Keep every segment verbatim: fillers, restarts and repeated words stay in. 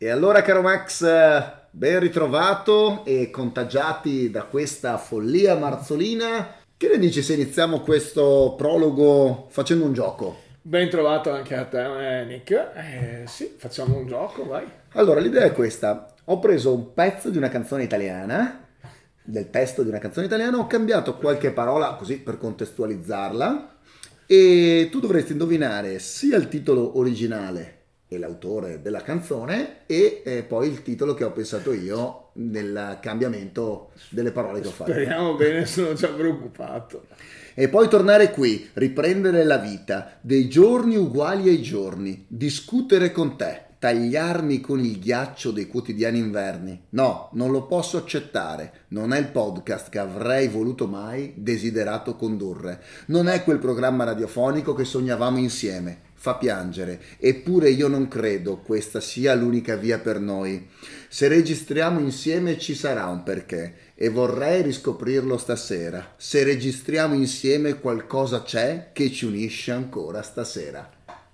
E allora, caro Max, ben ritrovato e contagiati da questa follia marzolina, che ne dici se iniziamo questo prologo facendo un gioco? Ben trovato anche a te, eh, Nick. Eh, sì, facciamo un gioco, vai. Allora, l'idea è questa. Ho preso un pezzo di una canzone italiana, del testo di una canzone italiana, ho cambiato qualche parola così per contestualizzarla e tu dovresti indovinare sia il titolo originale e l'autore della canzone e eh, poi il titolo che ho pensato io nel cambiamento delle parole che ho fatto. Speriamo bene, sono già preoccupato. E poi tornare qui, riprendere la vita, dei giorni uguali ai giorni, discutere con te, tagliarmi con il ghiaccio dei quotidiani inverni. No, non lo posso accettare. Non è il podcast che avrei voluto mai desiderato condurre. Non è quel programma radiofonico che sognavamo insieme. Fa piangere, eppure io non credo questa sia l'unica via per noi. Se registriamo insieme ci sarà un perché e vorrei riscoprirlo stasera. Se registriamo insieme qualcosa c'è che ci unisce ancora stasera.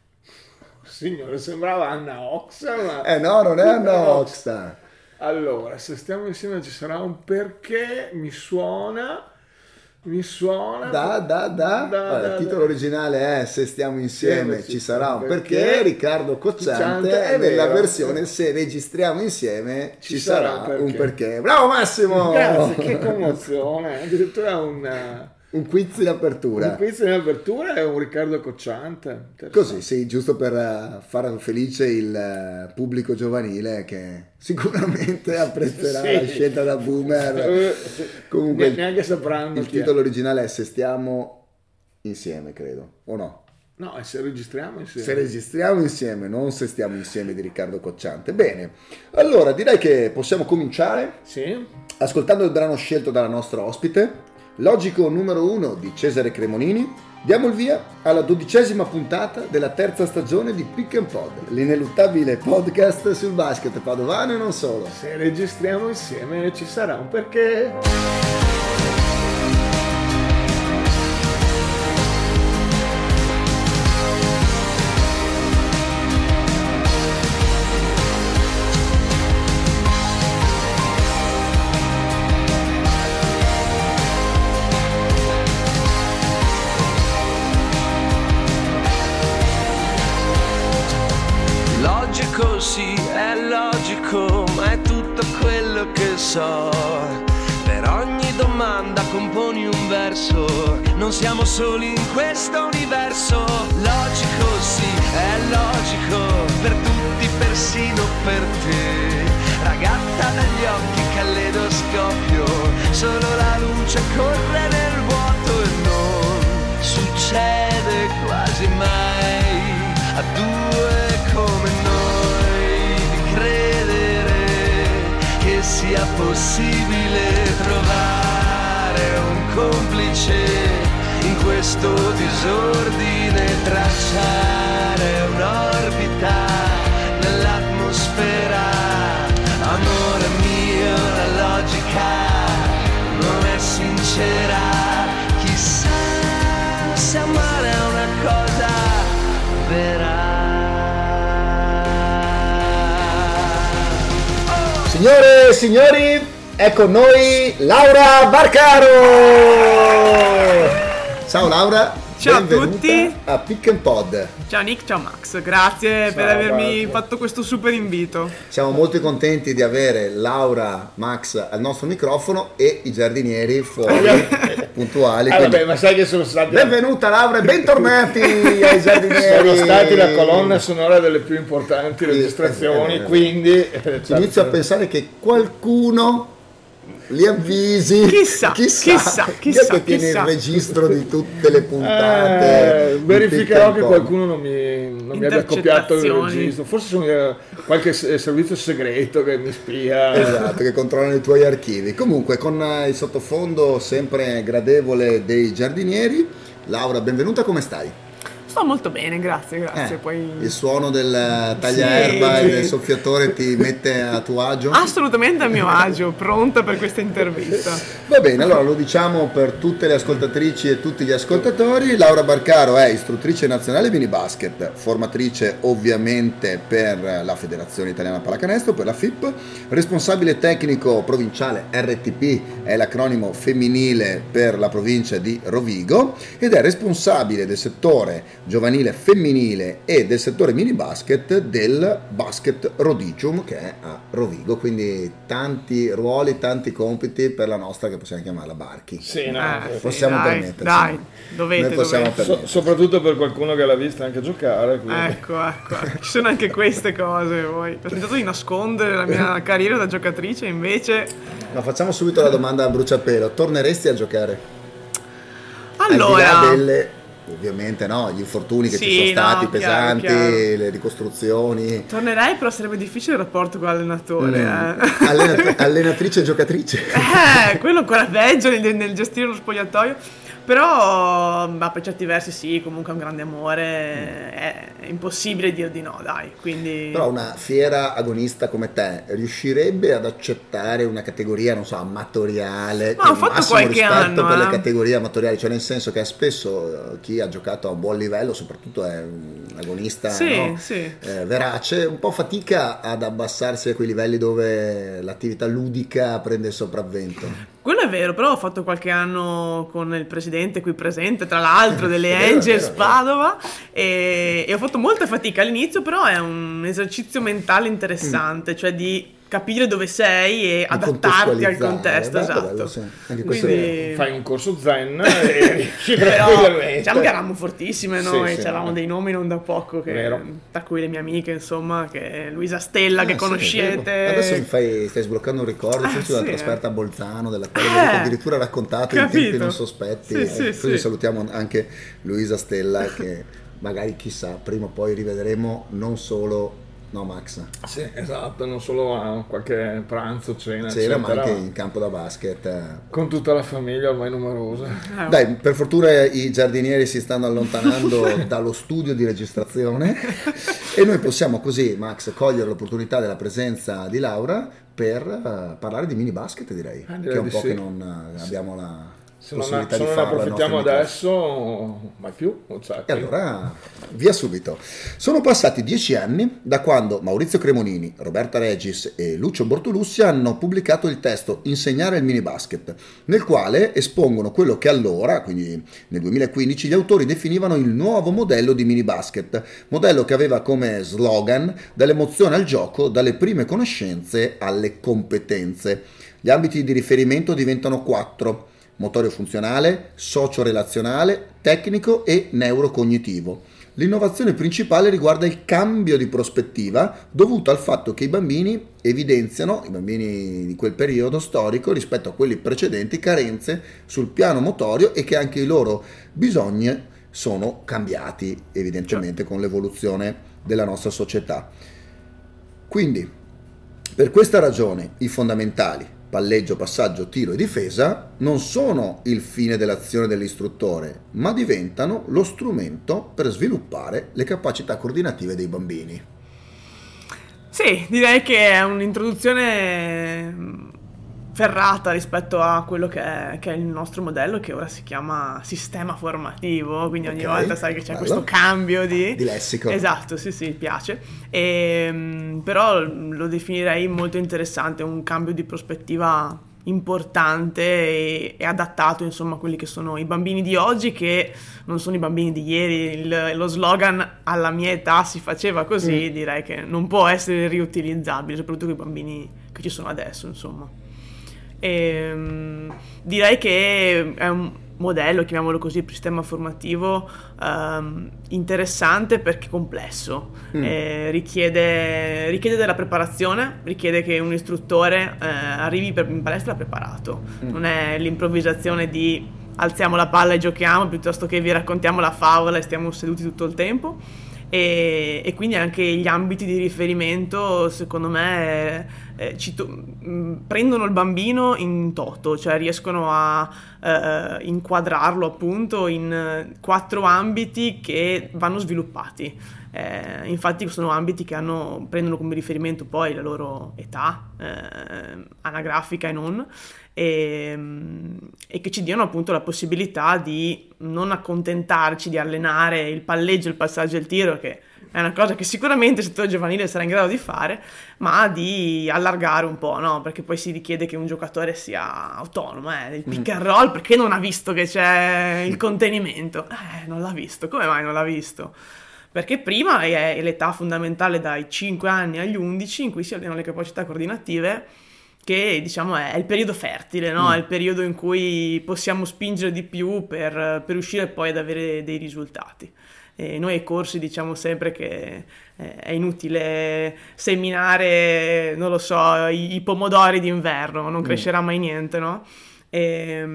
Signore, sembrava Anna Oxa, ma... Eh no, non è Anna Oxa. Allora, se stiamo insieme ci sarà un perché, mi suona... Mi suona da da da, da, allora, da il titolo da. originale è Se stiamo insieme ci, ci sarà un perché, perché Riccardo Cocciante è nella versione Se registriamo insieme ci, ci sarà, sarà un, perché. un perché bravo Massimo, grazie, che commozione, addirittura un un quiz in apertura un quiz in apertura e un Riccardo Cocciante così, sì, giusto per far felice il pubblico giovanile che sicuramente apprezzerà sì. la scelta da boomer. Comunque neanche sapranno il titolo è. originale è Se stiamo insieme, credo, o no? No, è Se registriamo insieme. Se registriamo insieme, non Se stiamo insieme di Riccardo Cocciante. Bene, allora direi che possiamo cominciare sì. ascoltando il brano scelto dalla nostra ospite, Logico numero uno di Cesare Cremonini. Diamo il via alla dodicesima puntata della terza stagione di Pick and Pod, l'ineluttabile podcast sul basket padovano e non solo. Se registriamo insieme ci sarà un perché. Sì, è logico, ma è tutto quello che so. Per ogni domanda componi un verso. Non siamo soli in questo universo. Logico, sì, è logico. Per tutti, persino per te. Ragazza dagli occhi, caleidoscopio. Solo la luce corre nel vuoto e non succede quasi mai a due come noi. Sia possibile trovare un complice in questo disordine, tracciare un'orbita nell'atmosfera. Amore mio, la logica non è sincera. Chissà se amare è una cosa vera. Signore e signori, è con noi Laura Barcaro! Ciao Laura, ciao a tutti a Pick and Pod. Ciao Nick, ciao Max, grazie ciao, per avermi grazie. fatto questo super invito. Siamo molto contenti di avere Laura, Max al nostro microfono e i giardinieri fuori, puntuali. Ah, vabbè, ma sai che sono stati... Benvenuta Laura e bentornati ai giardinieri. Sono stati la colonna sonora delle più importanti registrazioni, eh, eh, quindi... Inizio a pensare che qualcuno... li avvisi, chissà, chissà, chissà, chissà che tiene chissà. il registro di tutte le puntate. Eh, verificherò che qualcuno non mi, non mi abbia copiato il registro. Forse sono qualche servizio segreto che mi spia. Esatto, che controllano i tuoi archivi. Comunque, con il sottofondo sempre gradevole dei giardinieri. Laura, benvenuta, come stai? sto molto bene, grazie, grazie. Eh, Poi... Il suono del tagliaerba sì. e del soffiatore ti mette a tuo agio? Assolutamente a mio agio, pronta per questa intervista. Va bene, allora lo diciamo per tutte le ascoltatrici e tutti gli ascoltatori. Laura Barcaro è istruttrice nazionale mini basket, formatrice ovviamente per la Federazione Italiana Pallacanestro, per la F I P, responsabile tecnico provinciale R T P, è l'acronimo femminile per la provincia di Rovigo, ed è responsabile del settore giovanile femminile e del settore mini basket del Basket Rodicium, che è a Rovigo, quindi tanti ruoli, tanti compiti per la nostra, che possiamo chiamarla Barchi. Sì, no, eh, possiamo sì, dai, permetterci. Dai, dovete, Noi possiamo dovete. permetterci. So, soprattutto per qualcuno che l'ha vista anche giocare. Quindi. Ecco, ecco, ci sono anche queste cose. Voi. Ho tentato di nascondere la mia carriera da giocatrice, invece... Ma facciamo subito la domanda a bruciapelo: torneresti a giocare? Allora... Al di là delle... Ovviamente no, gli infortuni che sì, ci sono stati, no, pesanti, chiaro, chiaro. le ricostruzioni. Tornerei, però sarebbe difficile il rapporto con l'allenatore. Mm. Eh. Allenat- allenatrice e giocatrice. Eh, quello ancora peggio nel, nel gestire lo spogliatoio. Però, ma per certi versi sì, comunque è un grande amore, è, è impossibile dire di no, dai, quindi... Però una fiera agonista come te riuscirebbe ad accettare una categoria, non so, amatoriale, ma ho fatto massimo qualche rispetto anno, per eh. le categorie amatoriali, cioè nel senso che spesso eh, chi ha giocato a buon livello, soprattutto è un agonista sì, no? sì. eh, verace, un po' fatica ad abbassarsi a quei livelli dove l'attività ludica prende il sopravvento. Quello è vero, però ho fatto qualche anno con il presidente qui presente, tra l'altro, delle È vero, Angels è vero, Padova, e, e ho fatto molta fatica all'inizio, però è un esercizio mentale interessante, mm. cioè di capire dove sei e adattarti al contesto, bello, esatto. bello, sì. Anche Quindi... fai un corso zen e riesci però tranquillamente. diciamo che eravamo fortissime noi, sì, c'eravamo sì, dei nomi non da poco, che, Vero. tra cui le mie amiche, insomma, che Luisa Stella, Ah, che sì, conoscete. Adesso mi fai, stai sbloccando un ricordo, Ah, forse una sì, trasferta eh. a Bolzano, della quale Eh, avete addirittura raccontato in capito. tempi non sospetti. Sì, eh, sì, quindi sì. salutiamo anche Luisa Stella, che magari chissà prima o poi rivedremo, non solo... No, Max? Sì, esatto, non solo a qualche pranzo, cena, C'era, ma eccetera, anche in campo da basket. con tutta la famiglia ormai numerosa. Eh, Dai, per fortuna i giardinieri si stanno allontanando dallo studio di registrazione e noi possiamo così, Max, cogliere l'opportunità della presenza di Laura per uh, parlare di mini basket, direi, Ah, direi che è un di po' sì. che non uh, abbiamo la Se non, possibilità se di non farlo. ai approfittiamo nostri adesso, mai più. Cioè, E allora, via subito. Sono passati dieci anni da quando Maurizio Cremonini, Roberta Regis e Lucio Bortolussi hanno pubblicato il testo Insegnare il mini basket, nel quale espongono quello che allora, quindi nel duemilaquindici, gli autori definivano il nuovo modello di mini basket, modello che aveva come slogan dall'emozione al gioco, dalle prime conoscenze alle competenze. Gli ambiti di riferimento diventano quattro: motorio funzionale, socio-relazionale, tecnico e neurocognitivo. L'innovazione principale riguarda il cambio di prospettiva dovuto al fatto che i bambini evidenziano, i bambini di quel periodo storico rispetto a quelli precedenti, carenze sul piano motorio e che anche i loro bisogni sono cambiati evidentemente con l'evoluzione della nostra società. Quindi, per questa ragione, i fondamentali palleggio, passaggio, tiro e difesa non sono il fine dell'azione dell'istruttore, ma diventano lo strumento per sviluppare le capacità coordinative dei bambini. Sì, direi che è un'introduzione ferrata rispetto a quello che è, che è il nostro modello, che ora si chiama sistema formativo, quindi ogni Ok, volta sai che c'è bello. questo cambio di... Di lessico. Esatto, sì sì, piace. E, però lo definirei molto interessante, un cambio di prospettiva importante e, e adattato insomma a quelli che sono i bambini di oggi, che non sono i bambini di ieri. Il, lo slogan "alla mia età si faceva così", mm. direi che non può essere riutilizzabile, soprattutto con i bambini che ci sono adesso, insomma. E, um, direi che è un modello, chiamiamolo così, sistema formativo um, interessante perché complesso, mm. eh, richiede, richiede della preparazione, richiede che un istruttore eh, arrivi per, in palestra preparato, mm. non è l'improvvisazione di alziamo la palla e giochiamo piuttosto che vi raccontiamo la favola e stiamo seduti tutto il tempo. e, e quindi anche gli ambiti di riferimento secondo me eh, ci to- mh, prendono il bambino in toto, cioè riescono a eh, inquadrarlo appunto in quattro ambiti che vanno sviluppati. Eh, infatti sono ambiti che hanno, prendono come riferimento poi la loro età eh, anagrafica e non, e, e che ci diano appunto la possibilità di non accontentarci di allenare il palleggio, il passaggio e il tiro, che è una cosa che sicuramente il settore giovanile sarà in grado di fare, ma di allargare un po', no? Perché poi si richiede che un giocatore sia autonomo, eh? Il pick and roll, perché non ha visto che c'è il contenimento? Eh, non l'ha visto, come mai non l'ha visto? Perché prima è l'età fondamentale dai cinque anni agli undici in cui si allenano le capacità coordinative, che diciamo è il periodo fertile, no? Mm. È il periodo in cui possiamo spingere di più per, per riuscire poi ad avere dei risultati. E noi ai corsi diciamo sempre che è inutile seminare, non lo so, i, i pomodori d'inverno, non crescerà mm. mai niente, no? E,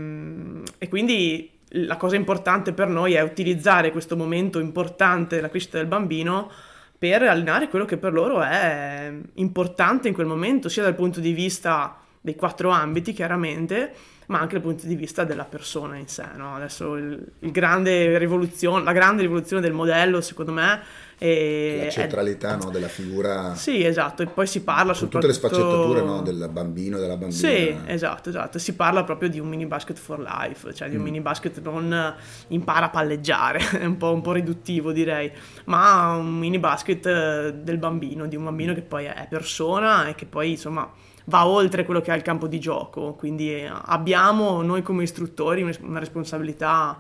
e quindi la cosa importante per noi è utilizzare questo momento importante della crescita del bambino per allenare quello che per loro è importante in quel momento, sia dal punto di vista dei quattro ambiti chiaramente, ma anche dal punto di vista della persona in sé, no? Adesso il, il grande rivoluzione, la grande rivoluzione del modello secondo me E la centralità è, no, della figura. Sì, esatto, e poi si parla con soprattutto... tutte le sfaccettature, no, del bambino e della bambina. Sì, esatto, esatto, si parla proprio di un mini basket for life, cioè di un mm. mini basket non impara a palleggiare, è un po', un po' riduttivo direi, ma un mini basket del bambino, di un bambino che poi è persona e che poi insomma va oltre quello che è il campo di gioco, quindi abbiamo noi come istruttori una responsabilità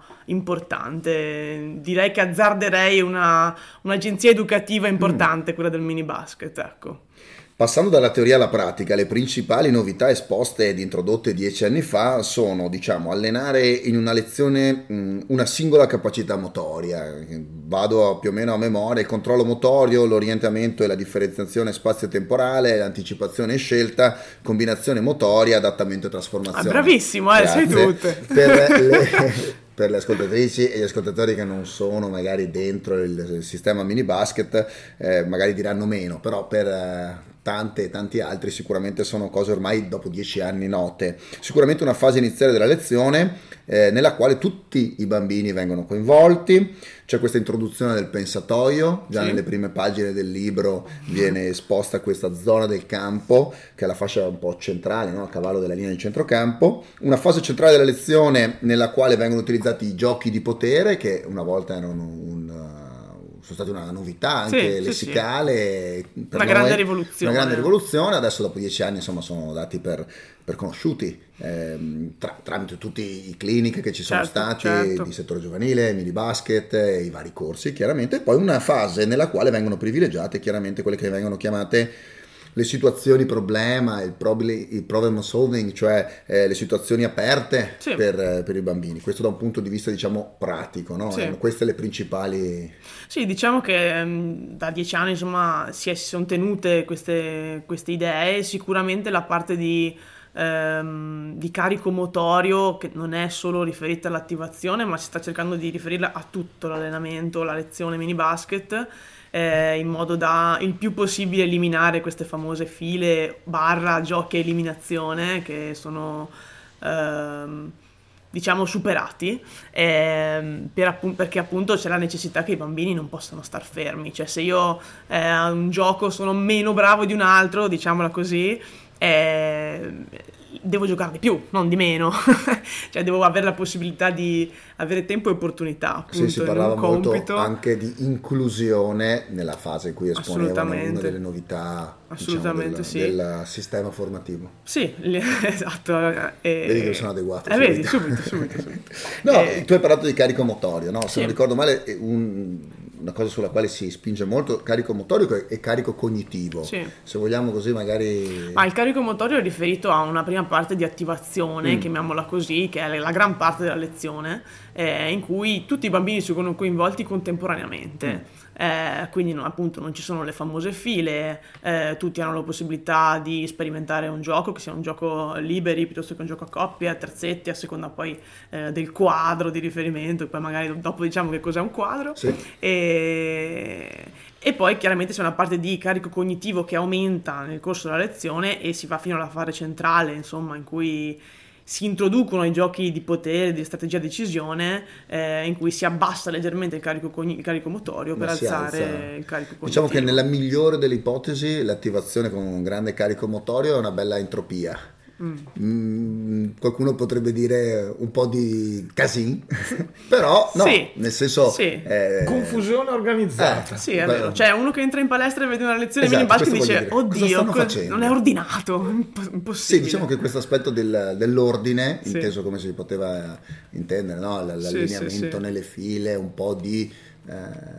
importante. Direi che azzarderei una, un'agenzia educativa importante, mm. quella del mini basket, ecco. Passando dalla teoria alla pratica, le principali novità esposte ed introdotte dieci anni fa sono, diciamo, allenare in una lezione mh, una singola capacità motoria. Vado più o meno a memoria: il controllo motorio, l'orientamento e la differenziazione spazio-temporale, l'anticipazione e scelta, combinazione motoria, adattamento e trasformazione. Ah, bravissimo, eh, sai tutte. Per le... Per le ascoltatrici e gli ascoltatori che non sono magari dentro il sistema mini basket, eh, magari diranno meno, però per eh, tante e tanti altri sicuramente sono cose ormai dopo dieci anni note. Sicuramente una fase iniziale della lezione eh, nella quale tutti i bambini vengono coinvolti. C'è questa introduzione del pensatoio, già sì. Nelle prime pagine del libro viene esposta questa zona del campo, che è la fascia un po' centrale, no? A cavallo della linea di centrocampo. Una fase centrale della lezione nella quale vengono utilizzati i giochi di potere, che una volta erano un... sono stati una novità anche sì, lessicale, sì, sì. Per una noi, grande rivoluzione. Una grande rivoluzione. Adesso dopo dieci anni insomma sono dati per, per conosciuti ehm, tra, tramite tutti i clinic che ci sono certo, stati certo. Di settore giovanile, mini basket, i vari corsi chiaramente, e poi una fase nella quale vengono privilegiate chiaramente quelle che vengono chiamate le situazioni problema, il problem, il problem solving, cioè eh, le situazioni aperte sì. per, per i bambini. Questo da un punto di vista diciamo pratico, no? Sì. Eh, queste le principali... Sì, diciamo che mh, da dieci anni insomma si, è, si sono tenute queste, queste idee. Sicuramente la parte di, ehm, di carico motorio, che non è solo riferita all'attivazione, ma si sta cercando di riferirla a tutto l'allenamento, la lezione mini basket, Eh, in modo da il più possibile eliminare queste famose file barra giochi a eliminazione che sono ehm, diciamo superati ehm, per appu- perché appunto c'è la necessità che i bambini non possano star fermi, cioè se io eh, a un gioco sono meno bravo di un altro, diciamola così, eh, devo giocare di più, non di meno. Cioè devo avere la possibilità di avere tempo e opportunità, appunto, sì, si parlava molto anche di inclusione nella fase in cui esponevano una delle novità assolutamente, diciamo, del, sì. del sistema formativo. Sì, esatto. E... Vedi che sono adeguato. Eh, vedi, subito, subito, subito. No, e... tu hai parlato di carico motorio, no? Se sì. non ricordo male, un... una cosa sulla quale si spinge molto, carico motorio e carico cognitivo. Sì. Se vogliamo così magari... Ma il carico motorio è riferito a una prima parte di attivazione, mm. chiamiamola così, che è la gran parte della lezione, eh, in cui tutti i bambini sono coinvolti contemporaneamente. Mm. eh, quindi no, appunto non ci sono le famose file, eh, tutti hanno la possibilità di sperimentare un gioco, che sia un gioco liberi piuttosto che un gioco a coppie, a terzetti, a seconda poi eh, del quadro di riferimento, e poi magari dopo diciamo che cos'è un quadro. Sì. E... E poi chiaramente c'è una parte di carico cognitivo che aumenta nel corso della lezione e si va fino alla fase centrale, insomma, in cui si introducono i giochi di potere, di strategia decisione, eh, in cui si abbassa leggermente il carico, cogn- il carico motorio per Ma si alzare alza. il carico cognitivo. Diciamo che nella migliore delle ipotesi l'attivazione con un grande carico motorio è una bella entropia. Mm. Mm, qualcuno potrebbe dire un po' di casin, però no, sì, nel senso sì. eh, confusione organizzata. Eh, sì, è vero. Cioè uno che entra in palestra e vede una lezione esatto, di mini basket e dice oddio, co- non è ordinato, impossibile. Sì, diciamo che questo aspetto del, dell'ordine, sì. inteso come si poteva intendere, no? l'allineamento sì, sì, sì. nelle file, un po' di eh,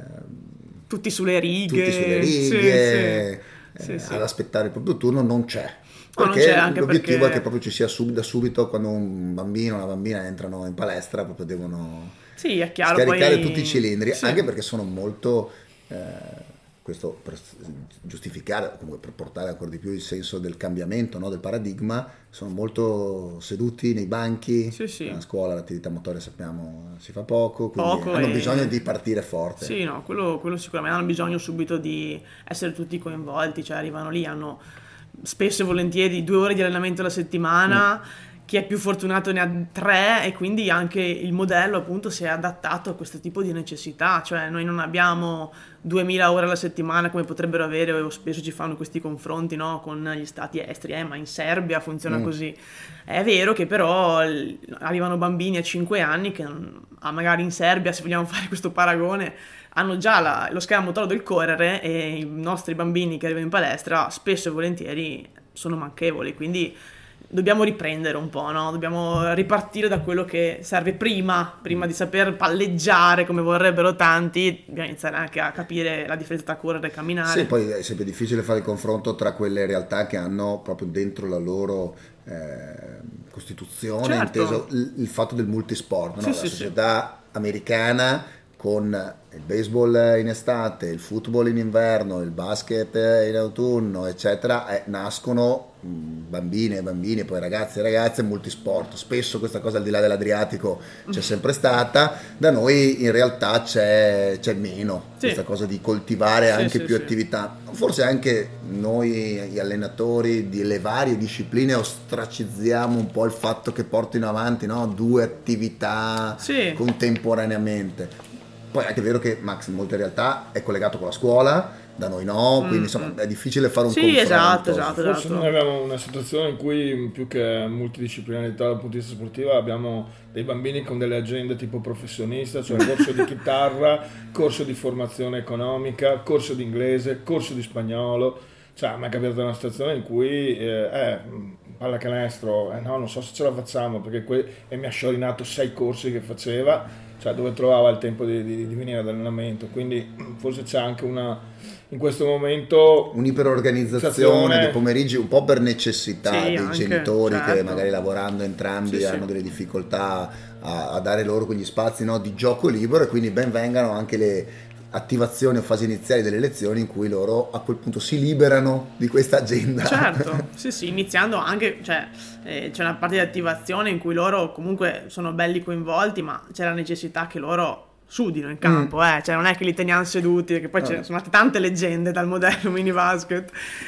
tutti sulle righe, tutti sulle righe sì, sì. Eh, sì, sì. ad aspettare il proprio turno non c'è. No, perché non c'è, anche l'obiettivo perché... è che proprio ci sia sub, da subito quando un bambino o una bambina entrano in palestra proprio devono sì, è chiaro, scaricare poi... tutti i cilindri, sì. anche perché sono molto eh, questo per giustificare, comunque per portare ancora di più il senso del cambiamento, no, del paradigma, sono molto seduti nei banchi, sì, sì. a scuola l'attività motoria sappiamo si fa poco, quindi poco hanno e... bisogno di partire forte. Sì, no, quello, quello sicuramente, hanno bisogno subito di essere tutti coinvolti, cioè arrivano lì, hanno spesso e volentieri due ore di allenamento alla settimana, mm. chi è più fortunato ne ha tre, e quindi anche il modello appunto si è adattato a questo tipo di necessità, cioè noi non abbiamo duemila ore alla settimana come potrebbero avere, o spesso ci fanno questi confronti, no, con gli stati esteri, eh, ma in Serbia funziona mm. così. È vero che però arrivano bambini a cinque anni che ah, magari in Serbia, se vogliamo fare questo paragone, hanno già la, lo schema motorio del correre, e i nostri bambini che arrivano in palestra spesso e volentieri sono manchevoli, quindi dobbiamo riprendere un po', no? Dobbiamo ripartire da quello che serve prima, prima di saper palleggiare come vorrebbero tanti, dobbiamo iniziare anche a capire la differenza tra correre e camminare. Sì, poi è sempre difficile fare il confronto tra quelle realtà che hanno proprio dentro la loro eh, costituzione, certo. inteso il, il fatto del multisport, no? Sì, La sì, società sì. americana con il baseball in estate, il football in inverno, il basket in autunno, eccetera, eh, nascono bambine e bambini, poi ragazzi e ragazze, multisport. Spesso questa cosa al di là dell'Adriatico c'è sempre stata, da noi in realtà c'è, c'è meno, sì. questa cosa di coltivare sì, anche sì, più sì. attività. Forse anche noi gli allenatori delle varie discipline ostracizziamo un po' il fatto che portino avanti, no, due attività sì. contemporaneamente. Poi è anche vero che Max in molte realtà è collegato con la scuola, da noi no, quindi mm-hmm. insomma è difficile fare un sì, confronto. Esatto, esatto, Forse esatto. noi abbiamo una situazione in cui più che multidisciplinarità dal punto di vista sportivo abbiamo dei bambini con delle agende tipo professionista, cioè corso di chitarra, corso di formazione economica, corso di inglese, corso di spagnolo. Cioè a me è capitata una situazione in cui eh, eh pallacanestro, eh no, non so se ce la facciamo perché que- e mi ha sciorinato sei corsi che faceva, cioè dove trovava il tempo di, di, di venire ad allenamento, quindi forse c'è anche una, in questo momento, un'iperorganizzazione dei pomeriggi un po' per necessità sì, dei anche, genitori certo. che magari lavorando entrambi sì, hanno sì. delle difficoltà a, a dare loro quegli spazi, no, di gioco libero, e quindi ben vengano anche le attivazioni o fasi iniziali delle lezioni in cui loro a quel punto si liberano di questa agenda. Certo, sì sì, iniziando anche, cioè eh, c'è una parte di attivazione in cui loro comunque sono belli coinvolti, ma c'è la necessità che loro sudino in campo, mm. eh, cioè non è che li teniamo seduti, perché poi no. ci sono state tante leggende dal modello mini basket,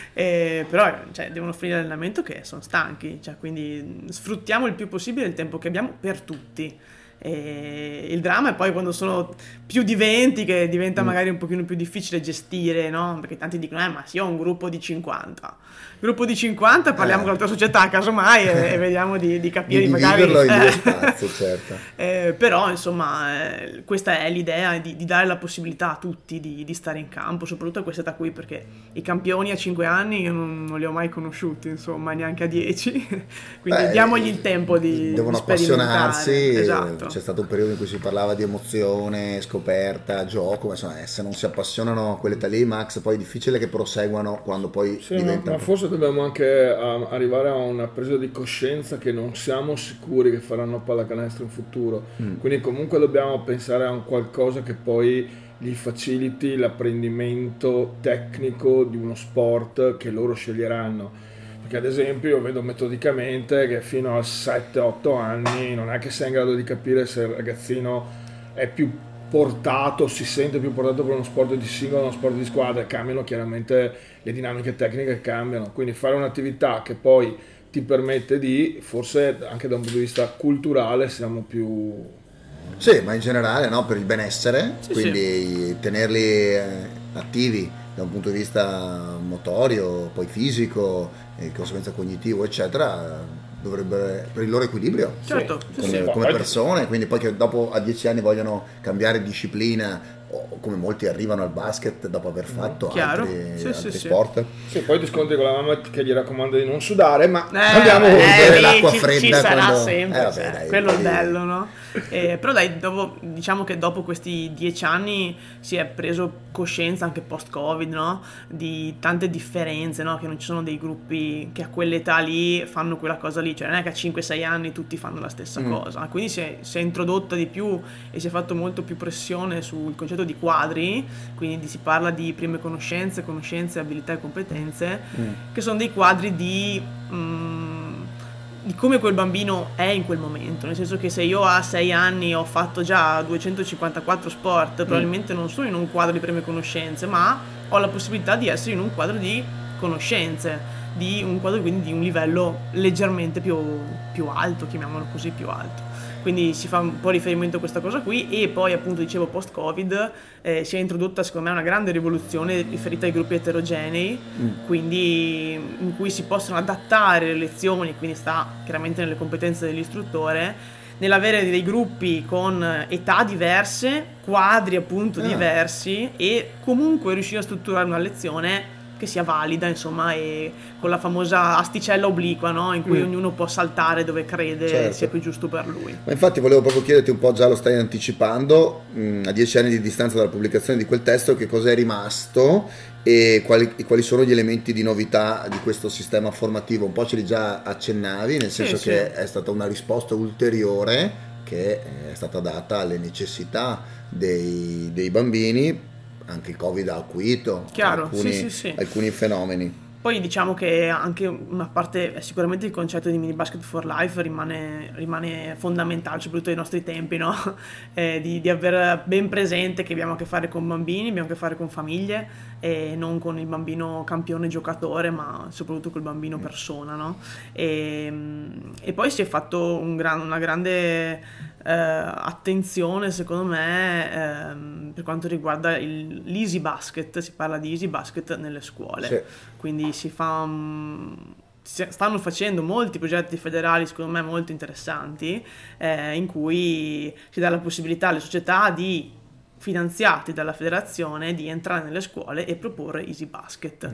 eh, però cioè, devono finire l'allenamento che sono stanchi, cioè, quindi sfruttiamo il più possibile il tempo che abbiamo per tutti. E il dramma è poi quando sono più di venti che diventa mm. magari un pochino più difficile gestire, no? Perché tanti dicono eh ma sì, ho un gruppo di cinquanta gruppo di cinquanta, parliamo eh. con la tua società casomai e, e vediamo di, di capire di magari in due spazi, certo. eh, però insomma eh, questa è l'idea di, di dare la possibilità a tutti di, di stare in campo, soprattutto a questa età qui, perché i campioni a cinque anni io non, non li ho mai conosciuti, insomma, neanche a dieci, quindi Beh, diamogli il tempo di devono di appassionarsi, esatto. C'è stato un periodo in cui si parlava di emozione, scoperta, gioco, ma insomma se non si appassionano a quell'età lì, Max, poi è difficile che proseguano quando poi sì, diventano. Ma forse dobbiamo anche a, arrivare a una presa di coscienza che non siamo sicuri che faranno pallacanestro in futuro, mm. quindi comunque dobbiamo pensare a un qualcosa che poi gli faciliti l'apprendimento tecnico di uno sport che loro sceglieranno. Perché ad esempio io vedo metodicamente che fino a sette otto anni non è che sei in grado di capire se il ragazzino è più portato, si sente più portato per uno sport di singolo o uno sport di squadra. Cambiano chiaramente le dinamiche tecniche, cambiano, quindi fare un'attività che poi ti permette di, forse anche da un punto di vista culturale siamo più... Sì, ma in generale, no, per il benessere, Sì, quindi sì. tenerli eh, attivi da un punto di vista motorio, poi fisico, e di conseguenza cognitivo, eccetera, dovrebbe, per il loro equilibrio, Certo, sì, come, sì. come persone, quindi poi che dopo a dieci anni vogliono cambiare disciplina, o come molti arrivano al basket dopo aver fatto Chiaro. altri, Sì, altri sì, sì. sport. Sì, poi ti scontri con la mamma che gli raccomanda di non sudare, ma Eh, andiamo eh, oltre. oltre lì l'acqua ci, fredda ci sarà quando- sempre, eh, vabbè, cioè, dai, quello è il poi- bello, no? Eh, però dai, dopo, diciamo che dopo questi dieci anni si è preso coscienza anche post-Covid, no? Di tante differenze, no? Che non ci sono dei gruppi che a quell'età lì fanno quella cosa lì, cioè non è che a cinque sei anni tutti fanno la stessa Mm. cosa, quindi si è, si è introdotta di più e si è fatto molto più pressione sul concetto di quadri, quindi di- si parla di prime conoscenze, conoscenze, abilità e competenze, Mm. che sono dei quadri di, mm, di come quel bambino è in quel momento, nel senso che se io a sei anni ho fatto già duecentocinquantaquattro sport, probabilmente non sono in un quadro di prime conoscenze, ma ho la possibilità di essere in un quadro di conoscenze, di un quadro quindi di un livello leggermente più, più alto, chiamiamolo così, più alto. Quindi si fa un po' riferimento a questa cosa qui, e poi appunto dicevo post-Covid eh, si è introdotta secondo me una grande rivoluzione riferita ai gruppi eterogenei, quindi in cui si possono adattare le lezioni, quindi sta chiaramente nelle competenze dell'istruttore, nell'avere dei gruppi con età diverse, quadri appunto Ah. diversi, e comunque riuscire a strutturare una lezione che sia valida, insomma, e con la famosa asticella obliqua, no? In cui Mm. ognuno può saltare dove crede Certo. sia più giusto per lui. Ma infatti volevo proprio chiederti un po', già lo stai anticipando, mh, a dieci anni di distanza dalla pubblicazione di quel testo, che cosa è rimasto e quali, e quali sono gli elementi di novità di questo sistema formativo. Un po' ce li già accennavi, nel Sì, senso sì. che è stata una risposta ulteriore che è stata data alle necessità dei, dei bambini. Anche il Covid ha acuito Chiaro, alcuni, sì, sì, sì. alcuni fenomeni. Poi diciamo che anche una parte, eh, sicuramente il concetto di mini basket for life rimane, rimane fondamentale, soprattutto ai nostri tempi, no? Eh, di, di aver ben presente che abbiamo a che fare con bambini, abbiamo a che fare con famiglie, e non con il bambino campione giocatore, ma soprattutto col bambino persona, no? E, e poi si è fatto un gran- una grande eh, attenzione, secondo me, ehm, per quanto riguarda il- l'easy basket. Si parla di easy basket nelle scuole. Sì. Quindi si fa un- si- stanno facendo molti progetti federali, secondo me molto interessanti, eh, in cui si dà la possibilità alle società di, finanziati dalla federazione, di entrare nelle scuole e proporre easy basket.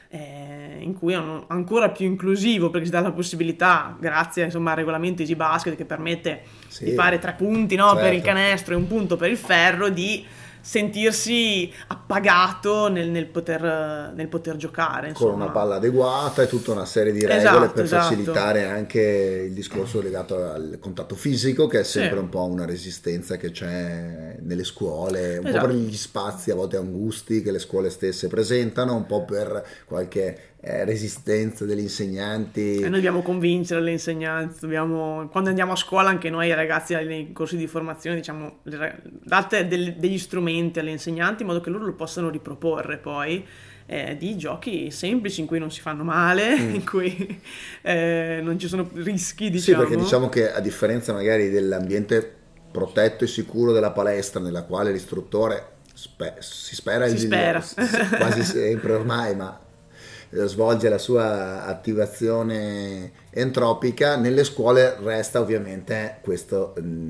eh, in cui è un- ancora più inclusivo, perché si dà la possibilità, grazie insomma al regolamento easy basket che permette Sì. di fare tre punti, no, per il Certo. canestro e un punto per il ferro, di sentirsi appagato nel, nel poter, nel poter giocare, Con insomma. una palla adeguata e tutta una serie di regole Esatto, per esatto. facilitare anche il discorso legato al contatto fisico, che è sempre Sì. un po' una resistenza che c'è nelle scuole, un Esatto. po' per gli spazi a volte angusti che le scuole stesse presentano, un po' per qualche eh, resistenza degli insegnanti. E noi dobbiamo convincere le insegnanti, dobbiamo, quando andiamo a scuola, anche noi ragazzi nei corsi di formazione, diciamo, le ra- date del- degli strumenti alle insegnanti in modo che loro lo possano riproporre poi, eh, di giochi semplici in cui non si fanno male, in cui eh, non ci sono rischi, Sì, diciamo. perché diciamo che a differenza magari dell'ambiente protetto e sicuro della palestra, nella quale l'istruttore spe- si spera, Si il- spera. quasi sempre ormai, ma eh, svolge la sua attivazione entropica, nelle scuole resta ovviamente questa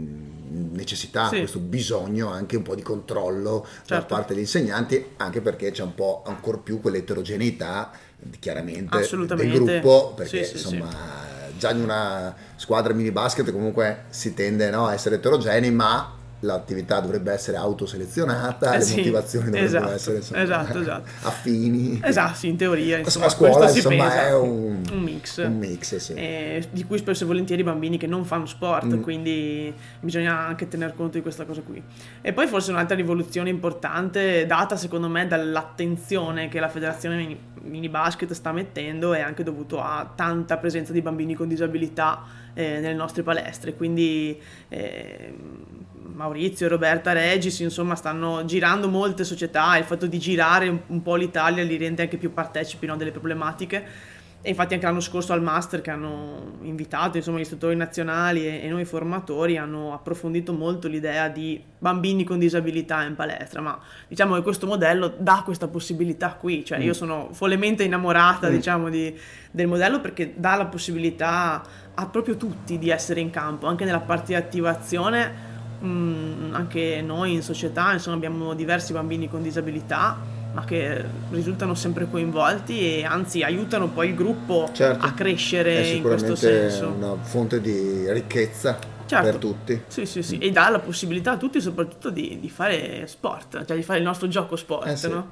necessità, Sì. questo bisogno anche un po' di controllo da Certo. parte degli insegnanti, anche perché c'è un po' ancor più quell'eterogeneità chiaramente del Assolutamente. gruppo, perché Sì, sì, insomma già in una squadra mini basket comunque si tende, no, a essere eterogenei, ma l'attività dovrebbe essere autoselezionata, Eh le sì, motivazioni dovrebbero esatto, essere insomma, esatto, esatto. affini. Esatto, sì, in teoria. Insomma, a scuola questo si insomma pensa. è un, un mix, un mix sì. eh, di cui spesso e volentieri i bambini che non fanno sport, Mm. quindi bisogna anche tener conto di questa cosa qui. E poi forse un'altra rivoluzione importante, data secondo me dall'attenzione che la federazione mini, mini basket sta mettendo, è anche dovuto a tanta presenza di bambini con disabilità eh, nelle nostre palestre, quindi eh, Maurizio e Roberta Regis insomma stanno girando molte società, il fatto di girare un, un po' l'Italia li rende anche più partecipi, no, delle problematiche. E infatti anche l'anno scorso al Master, che hanno invitato insomma gli istruttori nazionali e, e noi formatori, hanno approfondito molto l'idea di bambini con disabilità in palestra, ma diciamo che questo modello dà questa possibilità qui, cioè io sono follemente innamorata Mm. diciamo di, del modello, perché dà la possibilità a proprio tutti di essere in campo, anche nella parte di attivazione. mh, anche noi in società insomma abbiamo diversi bambini con disabilità, ma che risultano sempre coinvolti e anzi aiutano poi il gruppo Certo. a crescere È in questo sicuramente senso. una fonte di ricchezza Certo. per tutti. Sì, sì, sì, e dà la possibilità a tutti soprattutto di, di fare sport, cioè di fare il nostro gioco sport, Eh sì. no?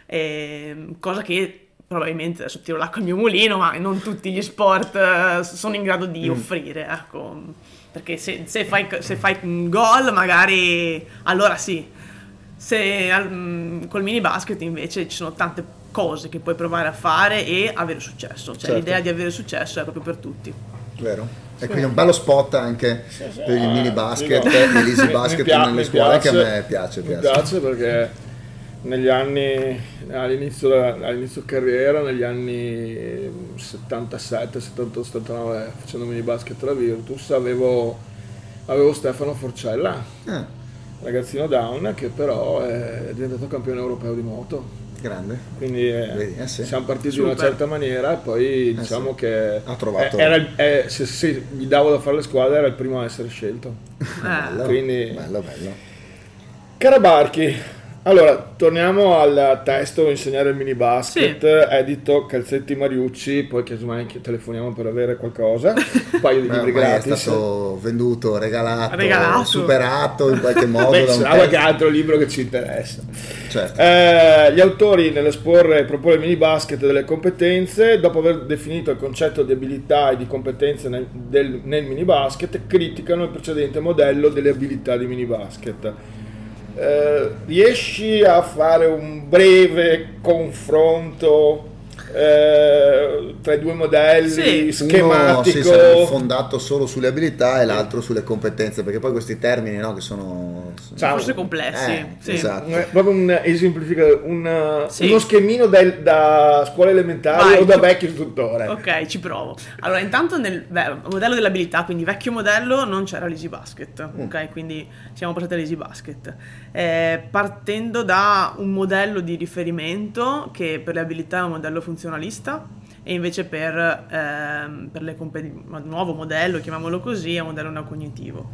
E, cosa che probabilmente, adesso tiro l'acqua al mio mulino, ma non tutti gli sport eh, sono in grado di Mm. offrire, ecco, perché se, se fai, se fai un gol magari allora sì, se al- mh, col mini basket invece ci sono tante cose che puoi provare a fare e avere successo, cioè Certo. l'idea di avere successo è proprio per tutti. Vero? E quindi un bello spot anche per il mini basket Dico, e l'easy mi- basket mi pia- nelle mi scuole, piace, che a me piace, mi piace. piace perché negli anni all'inizio, della- all'inizio carriera, negli anni settantasette settantotto settantanove, facendo mini basket alla Virtus, avevo, avevo Stefano Forcella, Ah, ragazzino down, che però è diventato campione europeo di moto. grande. Quindi eh, Vedi, eh sì. siamo partiti Super. in una certa maniera e poi diciamo sì. che Ha trovato- eh, era il- eh, se, se gli davo da fare le squadre era il primo a essere scelto. Bello, quindi- bello, bello. Carabarchi, allora torniamo al testo Insegnare il mini basket, edito Calzetti Mariucci, poi casomai che telefoniamo per avere qualcosa, un paio di Ma libri ormai è gratis. stato venduto, regalato, Regalato. superato in qualche modo Beh, da un sarà testo. qualche altro libro che ci interessa. Certo. Eh, gli autori nell'esporre e proporre il mini basket delle competenze, dopo aver definito il concetto di abilità e di competenze nel, del- nel mini basket, criticano il precedente modello delle abilità di mini basket. Eh, riesci a fare un breve confronto eh, tra i due modelli, Sì. schematico? Uno sì, sarebbe fondato solo sulle abilità e l'altro sulle competenze, perché poi questi termini, no, che sono Ciao. Forse complessi, Eh, sì. esatto. Un- proprio un esemplificatore, un, Sì. uno schemino del- da scuola elementare Vai, o da ci- vecchio istruttore. Ok, ci provo. Allora, intanto nel beh, modello dell'abilità, quindi vecchio modello, non c'era l'Easy Basket, ok? Quindi siamo passati all'Easy Basket. Eh, partendo da un modello di riferimento che per le abilità è un modello funzionalista e invece per, ehm, per le compe- il nuovo modello, chiamiamolo così, è un modello neocognitivo.